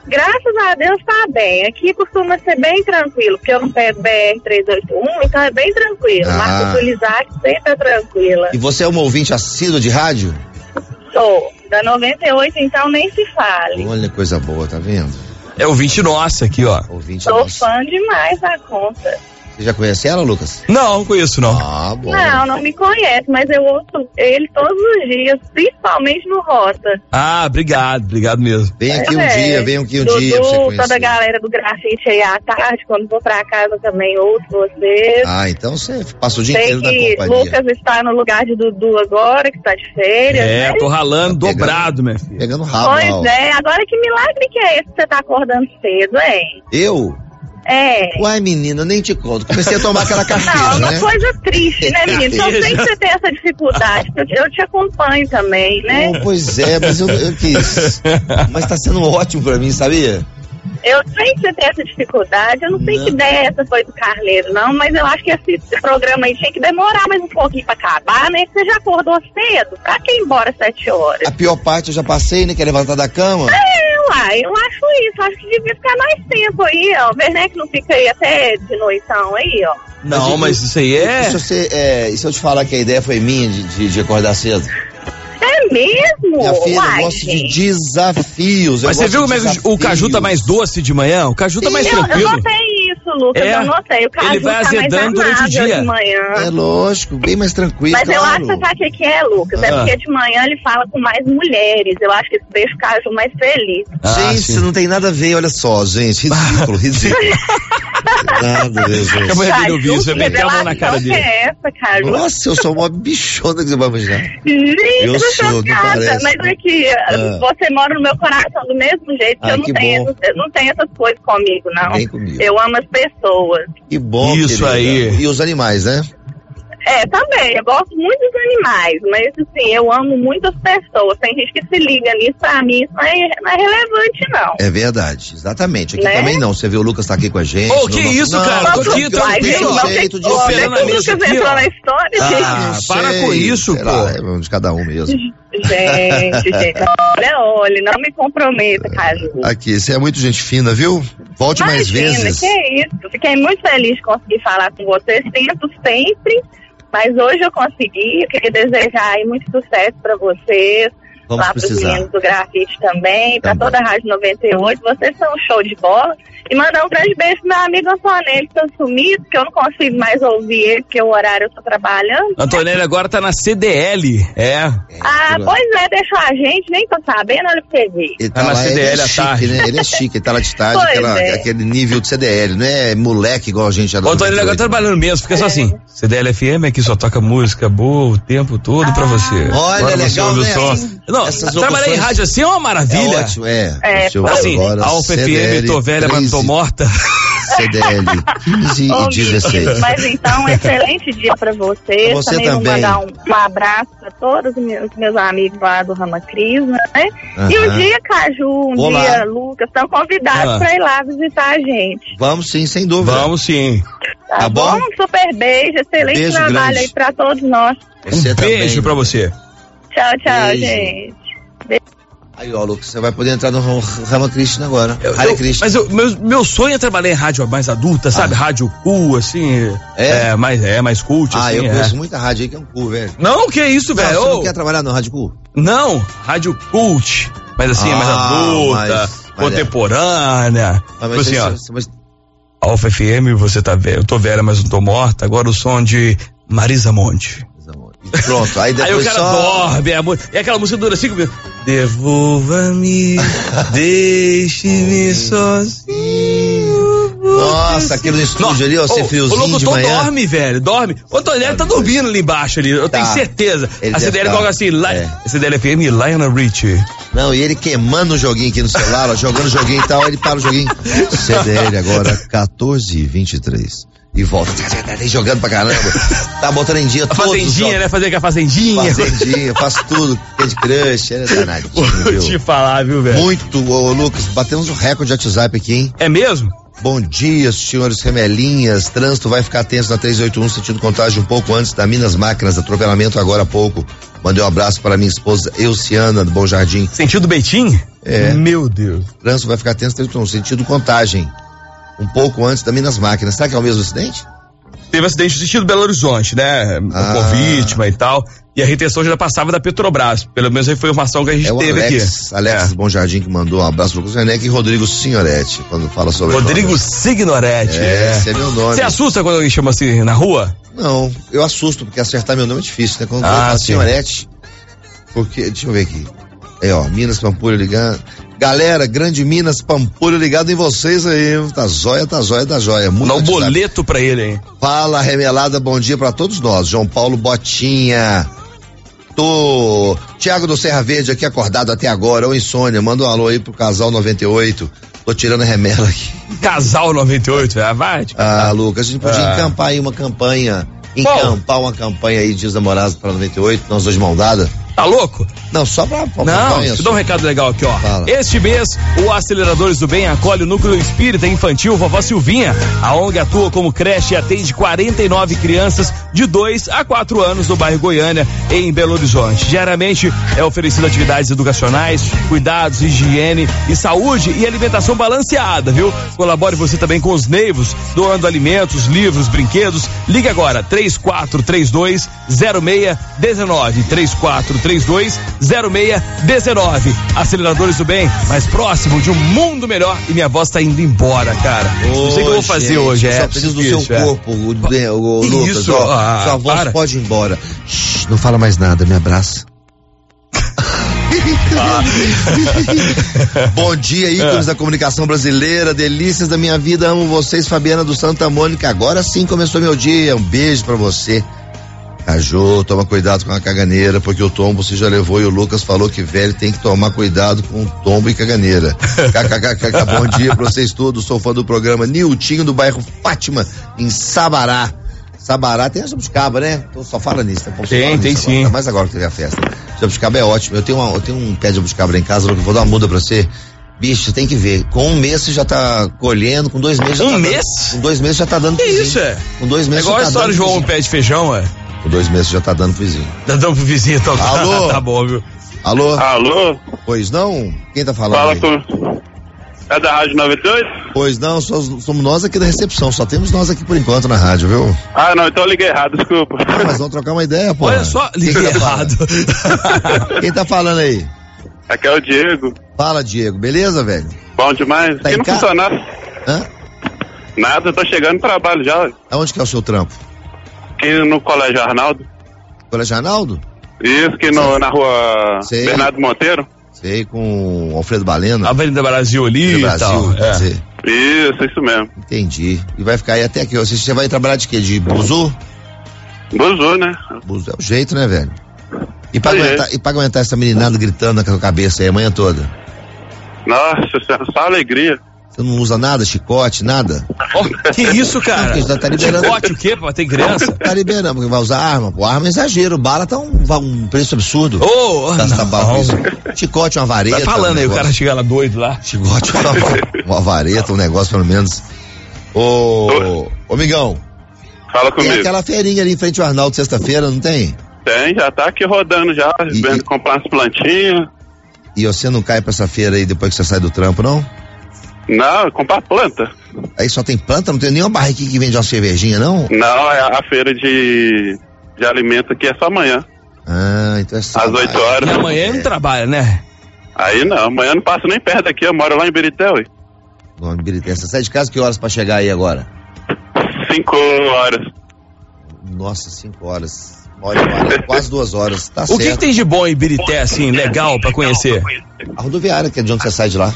Graças a Deus tá bem. Aqui costuma ser bem tranquilo, porque eu não pego B R trezentos e oitenta e um, então é bem tranquilo. Ah. Mas utilizar sempre é tranquila. E você é uma ouvinte assídua de rádio? Sou. Da noventa e oito, então nem se fale. Olha, coisa boa, tá vendo? É ouvinte nossa aqui, ó. Ouvinte Sou nossa. fã demais da conta. Você já conhece ela, Lucas? Não, não conheço não. Ah, bom. Não, não me conhece, mas eu ouço ele todos os dias, principalmente no Rota. Ah, obrigado, obrigado mesmo. Vem aqui um É, dia, vem aqui um Dudu, dia pra você conhecer. toda a galera do grafite aí à tarde, quando vou pra casa também ouço vocês. Ah, então você passa o dia Sei inteiro na que companhia. Lucas está no lugar de Dudu agora, que tá de férias, É, né? tô ralando Tá pegando- dobrado, minha filha. Pegando rabo. Pois ó. é, agora que milagre que é esse que você tá acordando cedo, hein? Eu? É. Uai, menina, eu nem te conto. Comecei a tomar aquela Não, carteira, é uma né? coisa triste, né, menino? Então Carteira. sempre você tem essa dificuldade, porque eu, eu te acompanho também, né? Oh, pois é, mas eu, eu quis. Mas tá sendo ótimo pra mim, sabia? Eu sei que você tem essa dificuldade, eu não sei Não. que ideia essa foi do Carneiro, não, mas eu acho que esse, esse programa aí tinha que demorar mais um pouquinho pra acabar, né? Que você já acordou cedo, pra que ir embora às sete horas? A pior parte eu já passei, né? Quer levantar da cama? É, uai, eu acho isso, acho que devia ficar mais tempo aí, ó. O Werneck não fica aí até de noitão aí, ó. Não, eu- mas isso aí E é... se, você, é, e se eu te falar que a ideia foi minha de, de, de acordar cedo? É mesmo? Minha filha, Uai, eu gosto de gente. desafios. eu Mas você gosto viu de como é que o desafios. caju tá mais doce de manhã? O caju tá mais eu, eu tranquilo. notei isso, Lucas, É, eu notei. O caju ele vai tá mais azedando durante o amável dia. de manhã. É lógico, bem mais tranquilo, Mas eu claro. acho que sabe o que que é, Lucas? É Ah. porque de manhã ele fala com mais mulheres. Eu acho que isso deixa o Caju mais feliz. Ah, Gente, sim. isso não tem nada a ver, olha só, gente. Ridículo, ridículo. Nada a ver, gente. A mulher dele ouviu isso, vai que meter a mão na cara revelação que dele. é essa, Caju? Nossa, eu sou uma bichona que você vai imaginar. Gente, Eu eu sou, sou não chocada, parece. mas é que Ah. você mora no meu coração do mesmo jeito, que Ai, eu não que tenho, bom. eu não tenho essas coisas comigo, não. Vem comigo. Eu amo as pessoas. Que bom, Isso querida. aí. E os animais, né? É, também, eu gosto muito dos animais, mas assim, eu amo muitas pessoas. Tem gente que se liga nisso, pra mim isso não é, não é relevante, não. É verdade, exatamente. Aqui Né? também não. Você vê o Lucas tá aqui com a gente. Ô, que no- isso, não, cara? Tô eu- aqui, eu- tranquilo, eu- ó. eu- jeito de Ô, esperando é na que o mesa Lucas aqui, entrou ó. na história, Ah, gente. para sei, com isso, sei pô. lá, é um de cada um mesmo. Gente, gente, olha, olha, não me comprometa, Caju. Aqui, você é muito gente fina, viu? Volte mais Imagina, vezes. que isso. Fiquei muito feliz de conseguir falar com vocês. Tento sempre, mas hoje eu consegui. Eu queria desejar aí muito sucesso para vocês. Vamos lá para os precisar. meninos do grafite também, para Tá bom. toda a Rádio noventa e oito. Vocês são um show de bola. E mandar um grande beijo pro meu amigo Antonelli, que tá sumido, que eu não consigo mais ouvir ele, porque o horário eu tô trabalhando. Antonelli agora tá na C D L, é. Ah, pois é, deixou a gente, nem tô sabendo, olha pra você ver. Ele Tá tá na lá, C D L ele é à chique, tarde. né? Ele é chique, ele tá lá de tarde, Pois aquela- é. aquele nível de C D L, não é moleque igual a gente já O Antonelli agora tá trabalhando mesmo, fica só assim. C D L F M aqui só toca música boa o tempo todo pra você. Olha, Agora legal, você ouve o né? som. Não, Essas trabalhar em locuções- rádio assim é uma É maravilha. ótimo, é. É, O seu Assim, agora, Alfa F C D L M, tô velha, mas não tô treze, morta. C D L quinze Ô, e dezesseis. Mico, mas então, um excelente dia pra vocês. Pra você também, vou também. mandar um, um abraço pra todos os meus, meus amigos lá do Rama Cris, né? E Aham. um dia, Caju, um Olá. dia, Lucas, estão convidados Ah. pra ir lá visitar a gente. Vamos sim, sem dúvida. Vamos sim. Tá, Tá bom? Um super beijo, excelente Beijo trabalho grande. aí pra todos nós. Você Um também. beijo pra você. Tchau, tchau, Beijo. gente. Aí, ó, Lucas, você vai poder entrar no Rama Krishna agora. Eu- Hare eu- Krishna. mas eu- meu, meu sonho é trabalhar em rádio mais adulta, sabe? Rádio cool, assim. É? É, mais, é, mais cult, Ah, assim. eu é. conheço muita rádio aí que é um cu, velho. Não, que isso, Não, velho? você não Ô, quer trabalhar no Rádio Cu? Não, rádio cult. Mas assim, é mais Ah, adulta, mas- mas contemporânea. Ah, Tipo mas assim, ó. você- mas- Alfa F M, você tá velho. Eu tô velha, mas não tô morta. Agora o som de Marisa Monte. Pronto, aí Aí depois o cara só... dorme, a mu- e aquela música dura cinco minutos. Devolva-me, deixe-me sozinho. Nossa, aquilo no estúdio ali, ó, ser friozinho O de locutor manhã. dorme, velho, dorme. O Antonelli tá dormindo ali embaixo ali, eu Tá. tenho certeza. Ele A deve C D L tá. coloca assim, Li- É. a C D L F M, Lionel Richie. Não, e ele queimando o joguinho aqui no celular, ó, jogando o joguinho e tal, ele para o joguinho. C D L agora, quatorze e vinte e três. E volta, jogando pra caramba. Tá botando em dia A todos os fazendinha, jogos. né? Fazer com a fazendinha. Fazendinha, faz tudo. Candy Crush, é danadinho, Vou viu? te falar, viu, velho? Muito, ô Lucas, batemos o recorde de WhatsApp aqui, hein? É mesmo? Bom dia, senhores remelinhas. Trânsito vai ficar tenso na trezentos e oitenta e um, sentido Contagem, um pouco antes da Minas Máquinas, atropelamento agora há pouco. Mandei um abraço para minha esposa Euciana, do Bom Jardim. Sentido Beitinho? É. Meu Deus. O trânsito vai ficar tenso no sentido contagem. Um pouco antes da Minas Máquinas. Será que é o mesmo acidente? Teve acidente no sentido Belo Horizonte, né? Ah. Com vítima e tal. E a retenção já passava da Petrobras. Pelo menos a informação que a gente é o teve Alex, aqui. Alex é. Bom Jardim que mandou um abraço pro Lucas Werneck e Rodrigo Signoretti, quando fala sobre Rodrigo Signoretti. É, esse é meu nome. Você assusta quando alguém chama assim na rua? Não, eu assusto, porque acertar meu nome é difícil, né? Quando Ah, eu falo sim. Signoretti, porque, deixa eu ver aqui. É, ó, Minas Pampulha ligando. Galera, grande Minas Pampulha ligado em vocês aí. Tá jóia, tá jóia, tá jóia. Dá um boleto pra ele, hein? Fala, Remelada, bom dia pra todos nós. João Paulo Botinha. Tô. Tiago do Serra Verde aqui acordado até agora. Ô, insônia, manda um alô aí pro casal noventa e oito. Tô tirando a remela aqui. Casal noventa e oito, é, vai. Tipo, ah, Lucas, a gente podia ah. encampar aí uma campanha. Bom. Encampar uma campanha aí de Dias Namorados pra noventa e oito, nós dois de mão dada. Tá louco? Não, só pra, pra Não, campanha. deixa eu dar um recado legal aqui, ó. Fala. Este mês, o Aceleradores do Bem acolhe o Núcleo Espírita Infantil Vovó Silvinha. A O N G atua como creche e atende quarenta e nove crianças de dois a quatro anos no bairro Goiânia, em Belo Horizonte. Diariamente é oferecido atividades educacionais, cuidados, higiene e saúde e alimentação balanceada, viu? Colabore você também com os neivos, doando alimentos, livros, brinquedos. Ligue agora, três quatro três dois zero seis um nove, três quatro três dois zero seis um nove. Aceleradores do Bem, mais próximo de um mundo melhor. E minha voz tá indo embora, cara. Ô, não sei o que eu vou fazer gente, hoje, é. Só preciso do isso, seu é. corpo, o, o, o Lucas. Isso, ó, ah, sua voz para. pode ir embora. Shhh, não fala mais nada, me abraça. Bom dia, ícones da comunicação brasileira, delícias da minha vida, amo vocês, Fabiana do Santa Mônica. Agora sim começou meu dia, um beijo pra você. Cajô, toma cuidado com a caganeira, porque o tombo você já levou e o Lucas falou que velho tem que tomar cuidado com tombo e caganeira. Kkkk, bom dia pra vocês todos, sou fã do programa Niltinho do bairro Fátima, em Sabará. Sabará tem a Jabuticaba, né? Então só fala nisso. Tá? Tem, tem sim. Ainda mais agora que teve a festa. Jabuticaba é ótimo, eu tenho, uma, eu tenho um pé de jabuticaba lá em casa, eu vou dar uma muda pra você. Bicho, você tem que ver. Com um mês você já tá colhendo, com dois meses já um tá mês? dando, com dois meses já tá dando Que vizinho. isso, é? Com dois meses É igual já a tá história dando de João vizinho. Pé de Feijão, é? Com dois meses já tá dando pro vizinho. Tá dando pro vizinho, então. Alô? Tá bom, viu? Alô? Alô? Pois não? Quem tá falando Fala aí? com... É da Rádio noventa e oito? Pois não, só- somos nós aqui da recepção, só temos nós aqui por enquanto na rádio, viu? Ah, não, então eu liguei errado, desculpa. Ah, mas vamos trocar uma ideia, pô. Olha só, liguei Quem tá errado. falando? Quem tá falando aí? Aqui é o Diego. Fala, Diego, beleza, velho? Bom demais. Tá Aqui em não casa? funciona nada. Hã? Nada, eu tô chegando no trabalho já. Aonde que é o seu trampo? Aqui no Colégio Arnaldo. Colégio Arnaldo? Isso, aqui no, na rua Sei. Bernardo Monteiro. Sei, com o Alfredo Balena. Avenida Brasil ali do e Brasil, tal. quer É. dizer. Isso, isso mesmo. Entendi. E vai ficar aí até aqui. Você, você vai trabalhar de quê? De buzu? Buzu, né? Buzu é o jeito, né, velho? E pra, É aguentar, e pra aguentar essa meninada gritando na sua cabeça aí a manhã toda? Nossa, só alegria. Você não usa nada, chicote, nada? Ó, que isso, cara? Não, porque já tá liberando. Chicote o quê? Pra ter criança? Tá liberando, porque vai usar arma. Pô, arma é exagero. Bala tá um, um preço absurdo. Ô, Gastar bala com não. isso. Chicote, uma vareta. Vai falando um aí, o negócio. cara chega lá doido lá. Chicote, uma, uma vareta, um negócio pelo menos. Ô, ô, amigão. Fala Tem comigo. aquela feirinha ali em frente ao Arnaldo sexta-feira, não tem? Tem, já tá aqui rodando já, E- vendo e- comprar umas plantinhas. E você não cai pra essa feira aí depois que você sai do trampo, não? Não, comprar planta. Aí só tem planta, não tem nenhuma barriquinha que vende uma cervejinha, não? Não, é a feira de, de alimento aqui é só amanhã, Ah, então é só. às oito E horas. amanhã ele não trabalha, né? Aí não, amanhã não passo nem perto daqui, eu moro lá em Biritel, ué. Nome Birité. Você sai de casa que horas pra chegar aí agora? Cinco horas. Nossa, cinco horas. Uma hora e quarenta, quase duas horas. Tá O certo. que, que tem de bom em Birité, assim, legal pra conhecer? A rodoviária, que é de onde você sai de lá.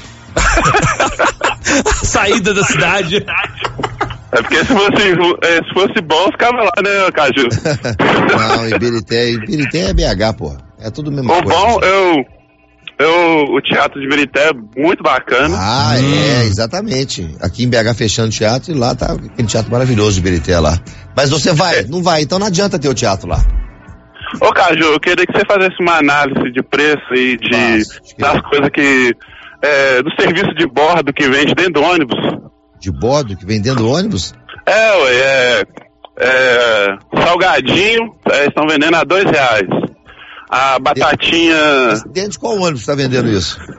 Saída da cidade. É porque se fosse, eh, se fosse bom, ficava lá, né, Caju? Não, Ibirité, Ibirité é B H, porra. É tudo a mesma O coisa. bom, eu, eu, o Teatro de Birité é muito bacana. Ah, é, exatamente. Aqui em B H fechando o teatro e lá tá aquele teatro maravilhoso de Ibirité lá. Mas você vai? Não vai, então não adianta ter o teatro lá. Ô, Caju, eu queria que você fizesse uma análise de preço e de, Nossa, acho que- das coisas que, é, do serviço de bordo que vende dentro do ônibus. De bordo, que vem dentro do ônibus? É, ué, é, é salgadinho, é, estão vendendo a dois reais. A batatinha, Mas dentro de qual ônibus tá vendendo isso?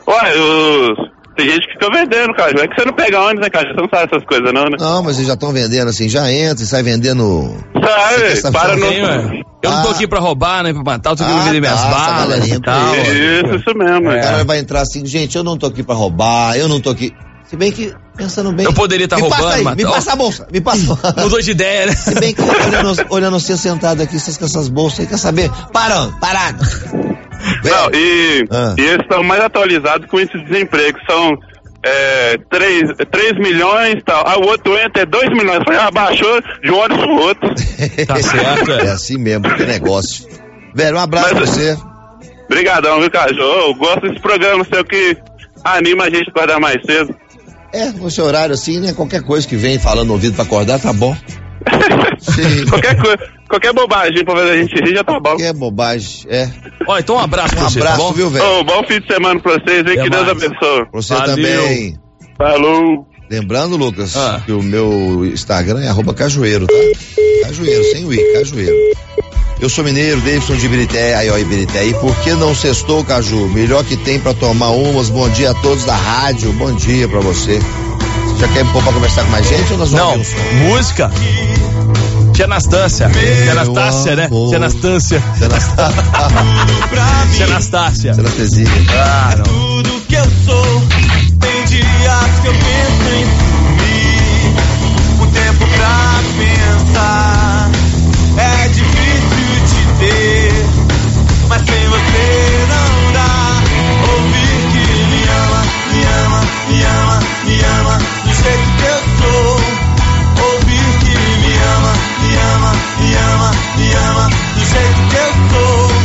Ué, os... tem gente que fica vendendo, cara. É que você não pega ônibus, né, cara? Você não sabe essas coisas, não, né? Não, mas eles já estão vendendo assim, já entra e sai vendendo. Sai, para no. Eu não tô aqui pra roubar, nem pra matar, eu tô aqui pra vender minhas balas e tal. Isso, isso mesmo. O cara vai entrar assim, gente, eu não tô aqui pra roubar, eu não tô aqui. Se bem que, pensando bem. Eu poderia estar tá roubando, passa aí, mas... Me passa a bolsa, me passa. Mudou de ideia, né? Se bem que, olhando, olhando você sentado aqui, vocês com essas bolsas aí, quer saber? Parando, parado. Não, e, ah. e eles estão mais atualizados com esse desemprego, são é, três milhões e tal. Ah, o outro entra é dois milhões. Foi, abaixou de um hora pro outro. Tá certo, é. É assim mesmo, que negócio. Velho, um abraço Mas, pra você. Obrigadão, viu, Caju? Eu gosto desse programa seu que anima a gente a acordar mais cedo. É, esse horário assim, né? Qualquer coisa que vem falando no ouvido pra acordar, tá bom. qualquer coisa, qualquer bobagem pra fazer a gente rir já tá bom. Qualquer bobagem, é. Ó, então um abraço um pra você, abraço, tá bom? viu, velho? Oh, bom fim de semana pra vocês, hein? Que Deus abençoe. Pra você Valeu. também. Falou. Lembrando, Lucas, ah. que o meu Instagram é arroba cajueiro, tá? Cajueiro, sem o i, cajueiro. Eu sou mineiro, Davidson de Ibirité, aí ó, Ibirité. E por que não sextou, Caju? Melhor que tem pra tomar umas. Bom dia a todos da rádio, bom dia pra você. Você já quer pôr pra conversar com mais gente ou nós vamos Não, ouvir um som? música. Tia Anastácia. Tia Anastácia, né? Tia Anastácia. Tia Anastácia. Tia Anastácia. Tia Anastácia. Ah, não. Tudo que eu sou, tem dias que eu penso em sumir. Um tempo pra pensar, é difícil te ter, mas sem você não dá. Ouvir que me ama, me ama, me ama, me ama, do jeito que eu sou. Ouvir que me ama, me ama, me ama, me ama, do jeito que eu sou.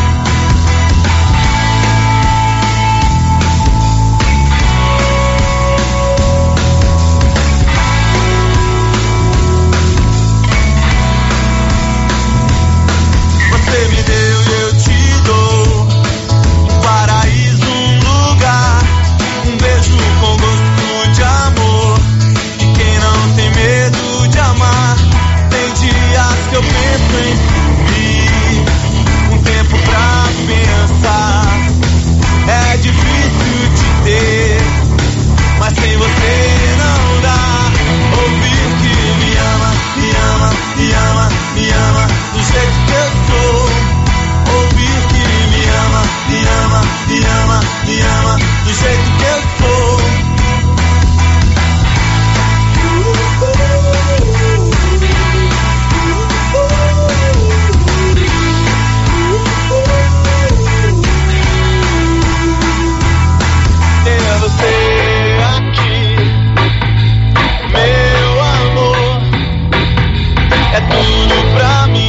Você me deu e eu te dou um paraíso, um lugar, um beijo com gosto de amor. E quem não tem medo de amar, tem dias que eu penso em sumir. Um tempo pra pensar, é difícil te ter, mas sem você não dá. Ouvir que me ama, me ama, me ama, me ama, do jeito que eu sou. Ouvir que me ama, me ama, me ama, me ama, do jeito que eu sou. Ter você aqui, meu amor, é tudo pra mim,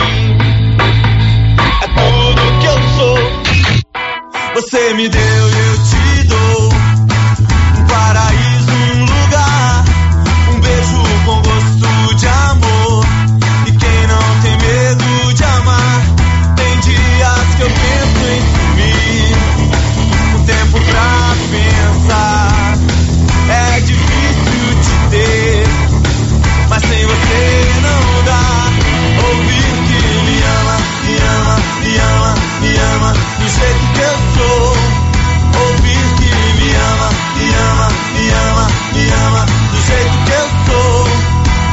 é tudo que eu sou. Você me deu e eu te dou um paraíso, um lugar, um beijo com gosto de amor. E quem não tem medo de amar, tem dias que eu penso em sumir. Um tempo pra pensar, é difícil te ter, mas sem você não dá. Ouvir que me ama, me ama, me ama, me ama, do jeito que eu sou. Ouvir que me ama, me ama, me ama, me ama, do jeito que eu sou.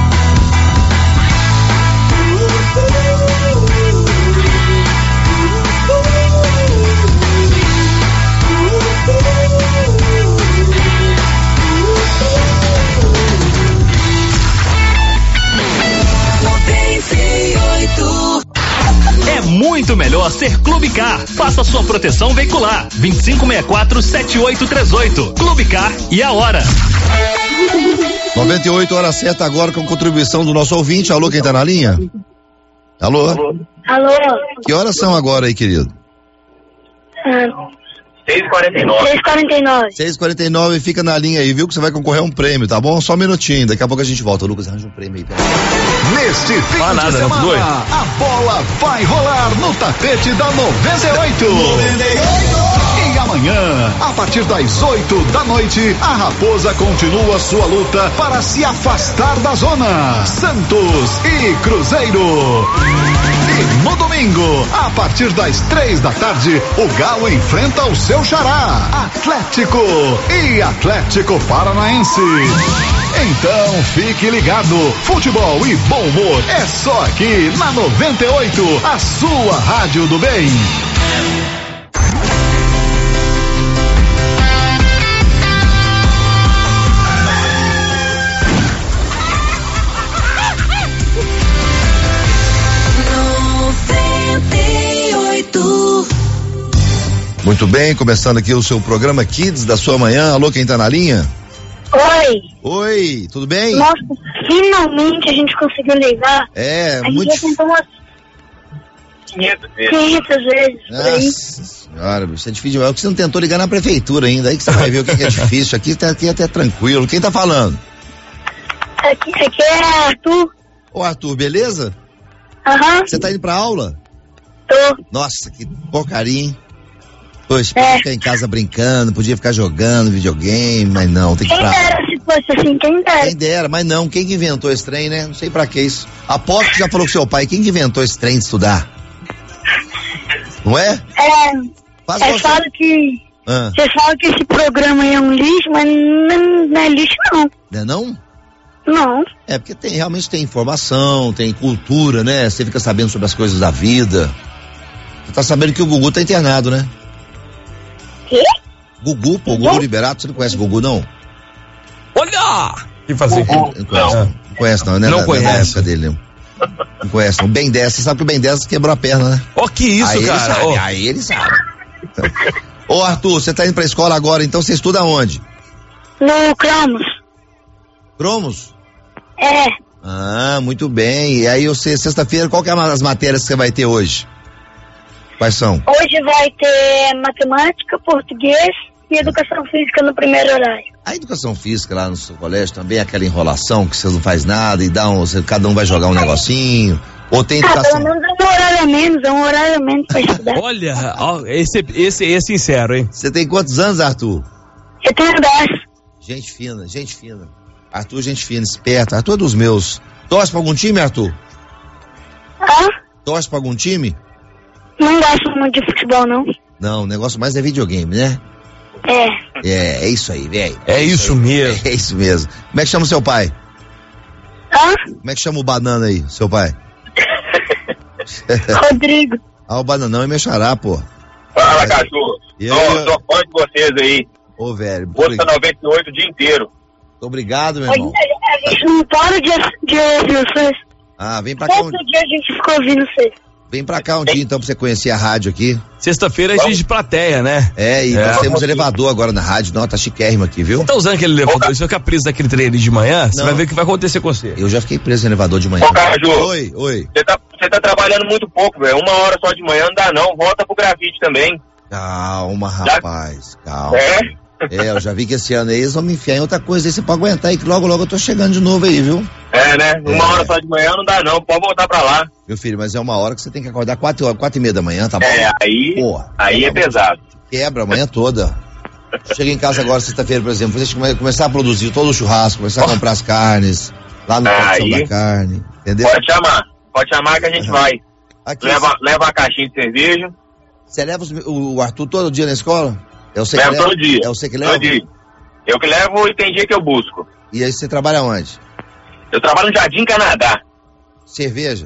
É muito melhor ser Clube Car. Faça sua proteção veicular. vinte e cinco sessenta e quatro, setenta e oito trinta e oito. Clube Car e a hora. noventa e oito, hora certa agora com contribuição do nosso ouvinte. Alô, quem tá na linha? Alô? Alô? Que horas são agora aí, querido? seis e quarenta e nove. seis e quarenta e nove. seis e quarenta e nove, fica na linha aí, viu? Que você vai concorrer a um prêmio, tá bom? Só um minutinho, daqui a pouco a gente volta. O Lucas arranja um prêmio aí. Pera. Neste fim Não há de nada, não, semana, doido. a bola vai rolar no tapete da noventa e oito. E amanhã, a partir das oito da noite, a Raposa continua sua luta para se afastar da zona. Santos e Cruzeiro. E no domingo, a partir das três da tarde, o Galo enfrenta o seu xará, Atlético e Atlético Paranaense. Então fique ligado, futebol e bom humor é só aqui na noventa e oito, a sua rádio do bem. Muito bem, começando aqui o seu programa Kids da sua manhã. Alô, quem tá na linha? Oi. Oi, tudo bem? Nossa, finalmente a gente conseguiu ligar. É, a muito... gente já tentou umas quinhentas vezes por aí. Nossa senhora, isso é difícil. É o que você não tentou ligar na prefeitura ainda, aí que você vai ver o que, que é difícil. Aqui tá aqui até tranquilo. Quem tá falando? Aqui, aqui é Arthur. Ô Arthur, beleza? Aham. Você tá indo pra aula? Tô. Nossa, que porcaria, hein? Poxa, podia é. ficar em casa brincando, podia ficar jogando videogame, mas não, tem que ir pra... Quem dera se fosse assim, quem dera. Quem dera, mas não, quem que inventou esse trem, né? Não sei pra que isso. Aposto que já falou com seu pai, quem que inventou esse trem de estudar? Não é? É, Faz é falo que... Ah. Você fala que esse programa aí é um lixo, mas não, não é lixo não. Não é não? Não. É porque tem, realmente tem informação, tem cultura, né? Você fica sabendo sobre as coisas da vida. Você tá sabendo que o Gugu tá internado, né? Quê? Gugu, pô, Gugu Liberato, você não conhece o Gugu, não? Olha! Que fazer? Não, não conhece, não. Não conhece, não, né? Não na, conhece. Na época dele, não. Não conhece, não. O Ben dez, você sabe que o Ben dez quebrou a perna, né? Ó, oh, que isso, aí cara? Ele sabe, oh. Aí ele sabe. Ô, Arthur, você tá indo pra escola agora, então você estuda onde? No Cromos. Cromos? É. Ah, muito bem. E aí, você, sexta-feira, qual que é as matérias que você vai ter hoje? Quais são? Hoje vai ter matemática, português e educação física no primeiro horário. A educação física lá no seu colégio também é aquela enrolação que você não faz nada e dá um, você, cada um vai jogar um negocinho? Ou tem educação? Ah, pelo menos é um horário a menos, é um horário a menos pra estudar. Olha, ó, esse, esse é sincero, hein? Você tem quantos anos, Arthur? Eu tenho dez. Gente fina, gente fina. Arthur, gente fina, esperto. Arthur é dos meus. Torce pra algum time, Arthur? Hã? Torce pra algum time? Não gosto muito de futebol, não. Não, o negócio mais é videogame, né? É. É, é isso aí, velho. É, é isso, isso mesmo. É isso mesmo. Como é que chama o seu pai? Hã? Como é que chama o banana aí, seu pai? Rodrigo. Ah, o bananão é meu xará, pô. Fala, cachorro. Eu sou fã de vocês aí. Ô, velho. Ouça noventa e oito o dia inteiro. Muito obrigado, meu irmão. A gente não para de, de ouvir vocês. Ah, vem pra cá. Todo um... dia a gente ficou ouvindo vocês. Vem pra cá um dia então pra você conhecer a rádio aqui. Sexta-feira a gente de plateia, né? É, e é. nós temos elevador agora na rádio. Não, tá chiquérrimo aqui, viu? Você tá usando aquele elevador, você fica preso daquele trem ali de manhã, você vai ver o que vai acontecer com você. Eu já fiquei preso no elevador de manhã. Ô, Caju, oi, oi. Você tá, você tá trabalhando muito pouco, velho. Uma hora só de manhã não dá não. Volta pro grafite também. Calma, rapaz, calma. É? É, eu já vi que esse ano aí eles vão me enfiar em outra coisa aí, você pode aguentar aí que logo, logo eu tô chegando de novo aí, viu? É, né? Uma é. hora só de manhã não dá não, pode voltar pra lá. Meu filho, mas é uma hora que você tem que acordar quatro horas, quatro e meia da manhã, tá bom? É, aí, Porra, aí é pesado. Quebra a manhã toda. Chega em casa agora, sexta-feira, por exemplo, você começar a produzir todo o churrasco, começar a comprar as carnes, lá no produção da carne, entendeu? Pode chamar, pode chamar que a gente uhum. vai. Aqui, leva, você... leva uma caixinha de cerveja. Você leva os, o Arthur todo dia na escola? É você levo que leva? todo dia. É você que leva? Todo dia. Eu que levo e tem dia que eu busco. E aí você trabalha onde? Eu trabalho no Jardim Canadá. Cerveja?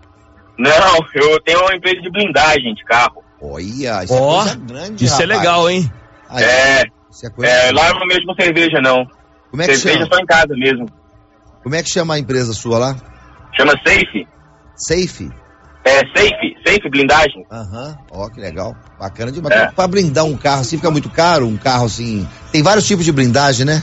Não, eu tenho uma empresa de blindagem de carro. Olha, isso oh, é coisa grande, Isso rapaz. é legal, hein? Aí, é, isso é, coisa é lá eu não mexo com cerveja, não. Como é que cerveja chama? só em casa mesmo. Como é que chama a empresa sua lá? Chama Safe. Safe? É, Safe, Safe Blindagem. Aham, uhum. Ó, que legal. Bacana demais. É. Pra blindar um carro assim fica muito caro, um carro assim... Tem vários tipos de blindagem, né?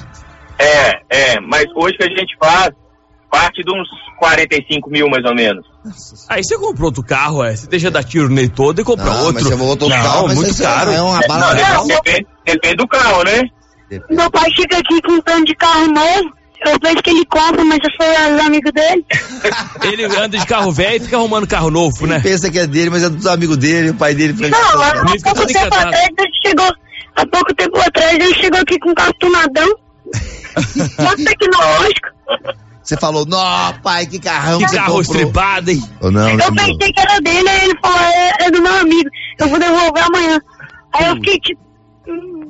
É, é, mas hoje que a gente faz, parte de uns quarenta e cinco mil mais ou menos. Aí você comprou outro carro, é? Você deixa dar tiro nele todo e compra não, outro. Mas você voltou não, carro, mas muito caro. É uma bala não, legal. Depende, depende do carro, né? Depende. Meu pai chega aqui com um tanto de carro novo. Eu vejo que ele compra, mas eu sou amigo dele. Ele anda de carro velho e fica arrumando carro novo, né? Ele pensa que é dele, mas é dos amigos dele, o pai dele fica... Não, há pouco tempo atrás ele chegou... Há pouco tempo atrás ele chegou aqui com um carro tunadão. Muito tecnológico. Você falou, não, pai, que carrão que você carro comprou. estripado, hein? Ou não, eu né, pensei que era dele, aí ele falou, é, é do meu amigo, eu vou devolver amanhã. Aí eu fiquei tipo... Hum,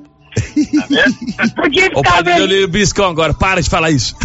podia O ficar pai bem. deu o biscão agora, para de falar isso.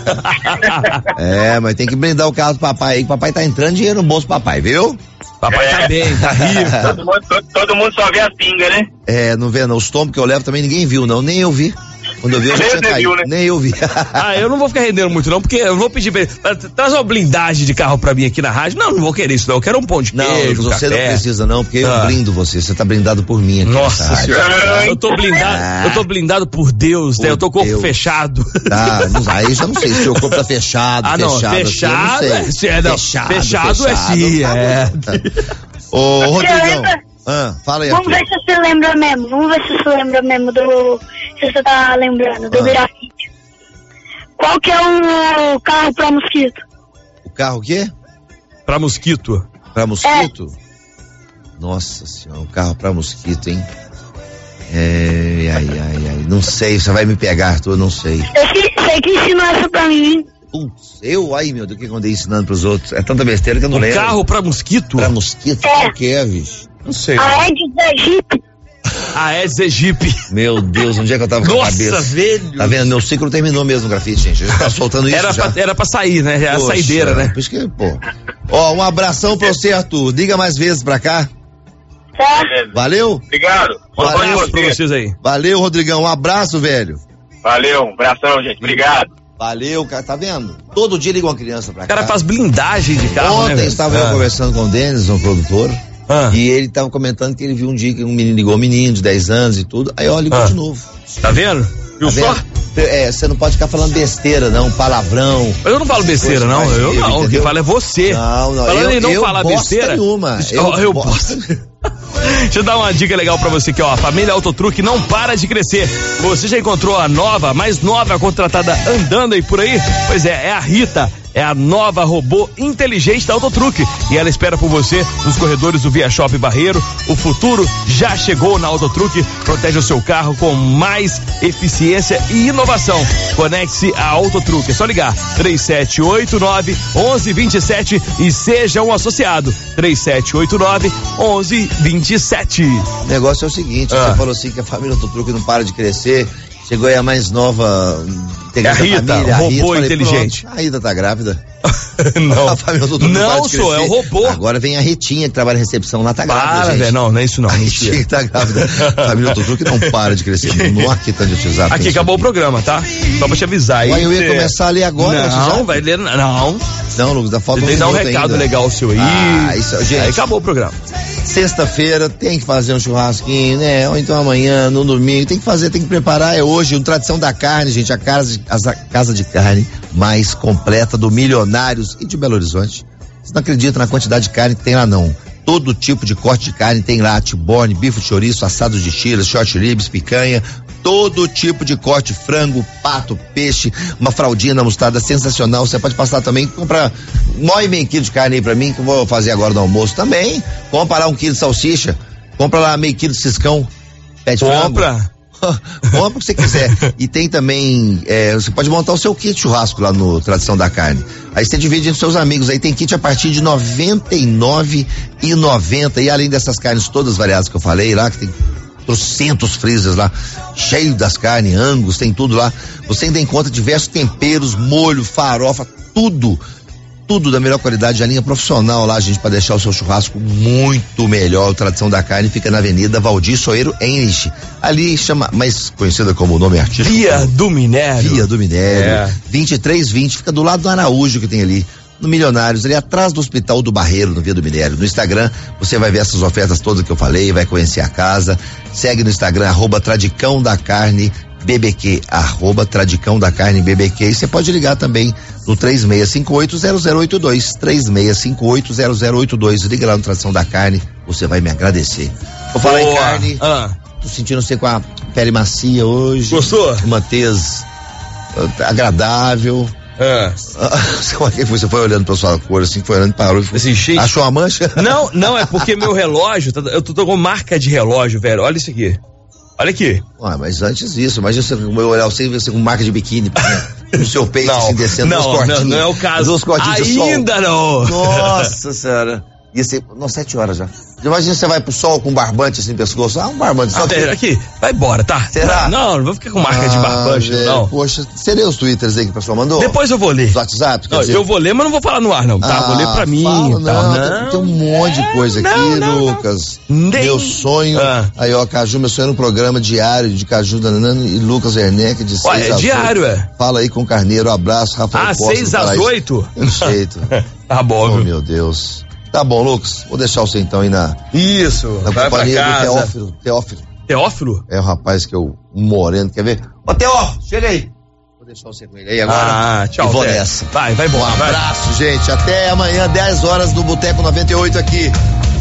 É, mas tem que brindar o carro do papai aí, que o papai tá entrando dinheiro no bolso do papai, viu? Papai tá bem, tá rico. Todo mundo, todo, todo mundo só vê a pinga, né? É, não vê não, os tombos que eu levo também ninguém viu não, nem eu vi. Quando eu vi, eu já Nem tinha você caído. viu, né? Nem eu vi. Ah, eu não vou ficar rendendo muito não, porque eu vou pedir pra ele, traz uma blindagem de carro pra mim aqui na rádio. Não, não vou querer isso não, eu quero um pão de Não, queijo, você café. não precisa não, porque Ah. eu blindo você, você tá blindado por mim aqui. Nossa nessa rádio. senhora, eu tô blindado, Ah. eu tô blindado por Deus, né? Eu tô corpo Deus. fechado. Tá, não, aí já não sei se o seu corpo tá fechado, Ah, não, fechado. fechado, assim, eu é, não sei. é, não, fechado, fechado é sim, tá é. bom, tá. Ô, Rodrigão, lembra? ah, fala aí, Vamos Arthur. ver se você lembra mesmo. Vamos ver se você lembra mesmo do... Se você tá lembrando do Ah. grafite. Qual que é o carro pra mosquito? O carro o quê? Pra mosquito. Pra mosquito? Nossa senhora, um carro pra mosquito, hein? É, ai, ai, ai, não sei, você vai me pegar, Arthur, não sei. Você, você que ensinou essa pra mim, hein? Putz, eu, ai meu Deus, o que eu andei ensinando pros outros? É tanta besteira que eu não Um lembro. carro pra mosquito? Pra mosquito? É. Qual que é, bicho? Não sei. A Ed da Jeep. A Eds Jeep. Meu Deus, onde é que eu tava com a Nossa, cabeça? velho. Tá vendo? Meu ciclo terminou mesmo no grafite, gente. Já tá soltando isso Era já. pra, era pra sair, né? É a Poxa, saideira, né? Por isso que, pô. Ó, um abração pra você, Arthur. Liga mais vezes pra cá. Certo? Valeu? Obrigado. Um Boa abraço noite pra você. vocês aí. Valeu, Rodrigão. Um abraço, velho. Valeu, um abração, gente. Obrigado. Valeu, cara. Tá vendo? Todo dia liga uma criança pra O cá. cara faz blindagem de carro, Ontem né? velho? estava Ah. eu conversando com o Denis, um produtor, Ah. e ele estava comentando que ele viu um dia que um menino ligou, um menino de dez anos e tudo, aí ó, ligou Ah. de novo. Tá vendo? Viu Tá só? vendo? É, você não pode ficar falando besteira, não, palavrão. Mas eu não falo besteira, Coisa não. mais Eu livre, não. Quem entendeu? fala é você. Não, não. Falando eu, em não eu falar bosta besteira. nenhuma. Eu, eu bosta. posso. Deixa eu dar uma dica legal pra você aqui, ó. A família Autotruque não para de crescer. Você já encontrou a nova, mais nova contratada andando aí por aí? Pois é, é a Rita. É a nova robô inteligente da Autotruque. E ela espera por você nos corredores do Via Shop Barreiro. O futuro já chegou na Autotruque. Protege o seu carro com mais eficiência e inovação. Conecte-se à Autotruque. É só ligar três sete oito nove, onze vinte e sete e seja um associado. três sete oito nove, onze vinte e sete. O negócio é o seguinte, Ah. você falou assim que a família Autotruque não para de crescer, chegou aí a mais nova integrante É a Rita, da família, robô a Rita, falei, inteligente. pronto, a Rita tá grávida. Não, A família Autotruque para não de sou, é o crescer. robô. Agora vem a Ritinha que trabalha em recepção lá, tá grávida, Para, gente. velho, não, não é isso não. A Ritinha tá grávida. A família Autotruque não para de crescer. Não há que tanto de WhatsApp. Aqui acabou o programa, tá? Só pra te avisar aí. Ué, eu ia você- começar a ler agora, Não, WhatsApp. vai ler, não. Não, Lucas, dá falta Você tem que dar um minuto recado ainda. legal seu aí. Ah, isso, gente. Aí acabou o programa. Sexta-feira tem que fazer um churrasquinho, né? Ou então amanhã, no domingo, tem que fazer, tem que preparar. É hoje, um Tradição da Carne, gente, a casa de, a casa de carne mais completa do Milionários e de Belo Horizonte. Você não acredita na quantidade de carne que tem lá, não. Todo tipo de corte de carne tem lá, tiborne, bife de chouriço, assados de chilas, short ribs, picanha, todo tipo de corte, frango, pato, peixe, uma fraldinha na mostarda sensacional. Você pode passar também, comprar um e meio quilo de carne aí pra mim, que eu vou fazer agora no almoço também. Compra lá um quilo de salsicha, compra lá meio quilo de ciscão, pede frango. Compra. Compra o que você quiser. E tem também, é, você pode montar o seu kit churrasco lá no Tradição da Carne. Aí você divide entre seus amigos. Aí tem kit a partir de noventa e nove reais e noventa centavos. E além dessas carnes todas variadas que eu falei lá, que tem trocentos freezers lá, cheio das carnes, angus, tem tudo lá. Você ainda encontra diversos temperos, molho, farofa, tudo. Tudo da melhor qualidade, a linha profissional lá, gente, para deixar o seu churrasco muito melhor. O Tradição da Carne fica na Avenida Valdir Soeiro Enrich. Ali chama, mais conhecida como o nome artístico. Via do Minério. Via do Minério. É. vinte e três vinte, fica do lado do Araújo que tem ali. No Milionários, ali atrás do Hospital do Barreiro, no Via do Minério. No Instagram, você vai ver essas ofertas todas que eu falei, vai conhecer a casa. Segue no Instagram, arroba Tradicão da Carne B B Q, arroba Tradicão da Carne B B Q. E você pode ligar também no três seis cinco oito zero zero oito dois, três seis cinco oito zero zero oito dois. Liga lá no Tradição da Carne, você vai me agradecer. Vou falar em carne, Ah. tô sentindo você com a pele macia hoje. Gostou? Uma tez uh, agradável. É. Como é que foi? Você foi olhando pra sua cor assim, foi olhando, parou e foi. Assim, cheio. Achou a mancha? Não, não, é porque meu relógio, tá- eu tô, tô com marca de relógio, velho. Olha isso aqui. Olha aqui. Ué, mas antes disso, imagina você eu olhar você e ver você com marca de biquíni. no seu peito, Não, assim, descendo não, duas cortinhas. não, não é o caso. Duas cortinhas de sol. Ainda não. Nossa senhora. Ia ser, não, sete horas já. Imagina você vai pro sol com um barbante assim no pescoço. Ah, um barbante. Só ah, que... aqui, vai embora, tá? Será? Não, não vou ficar com marca ah, de barbante, velho, não. Poxa, seria os twitters aí que o pessoal mandou? Depois eu vou ler. Os WhatsApp? Não, eu vou ler, mas não vou falar no ar, não, tá? Ah, vou ler pra mim. Fala, tá? não, não, tem, tem um monte de coisa aqui, não, não, Lucas. Nem... Meu sonho. Ah. Aí, ó, Caju, meu sonho era um programa diário de Caju Danano e Lucas Werneck de seis Ué, é diário, é? Fala aí com o Carneiro, abraço, Rafael Ah, Costa, seis às oito? Perfeito. Tá bom, oh, viu? meu Deus. Tá bom, Lucas, vou deixar você então aí na... Isso, na companhia do Teófilo. Teófilo. Teófilo? É o rapaz que eu, um moreno, quer ver? Ô, Teófilo, chega aí. Vou deixar você com ele aí agora. Ah, tchau. E vou Té. nessa. Vai, vai embora. Um abraço, vai. Gente. Até amanhã, dez horas, no Boteco noventa e oito aqui.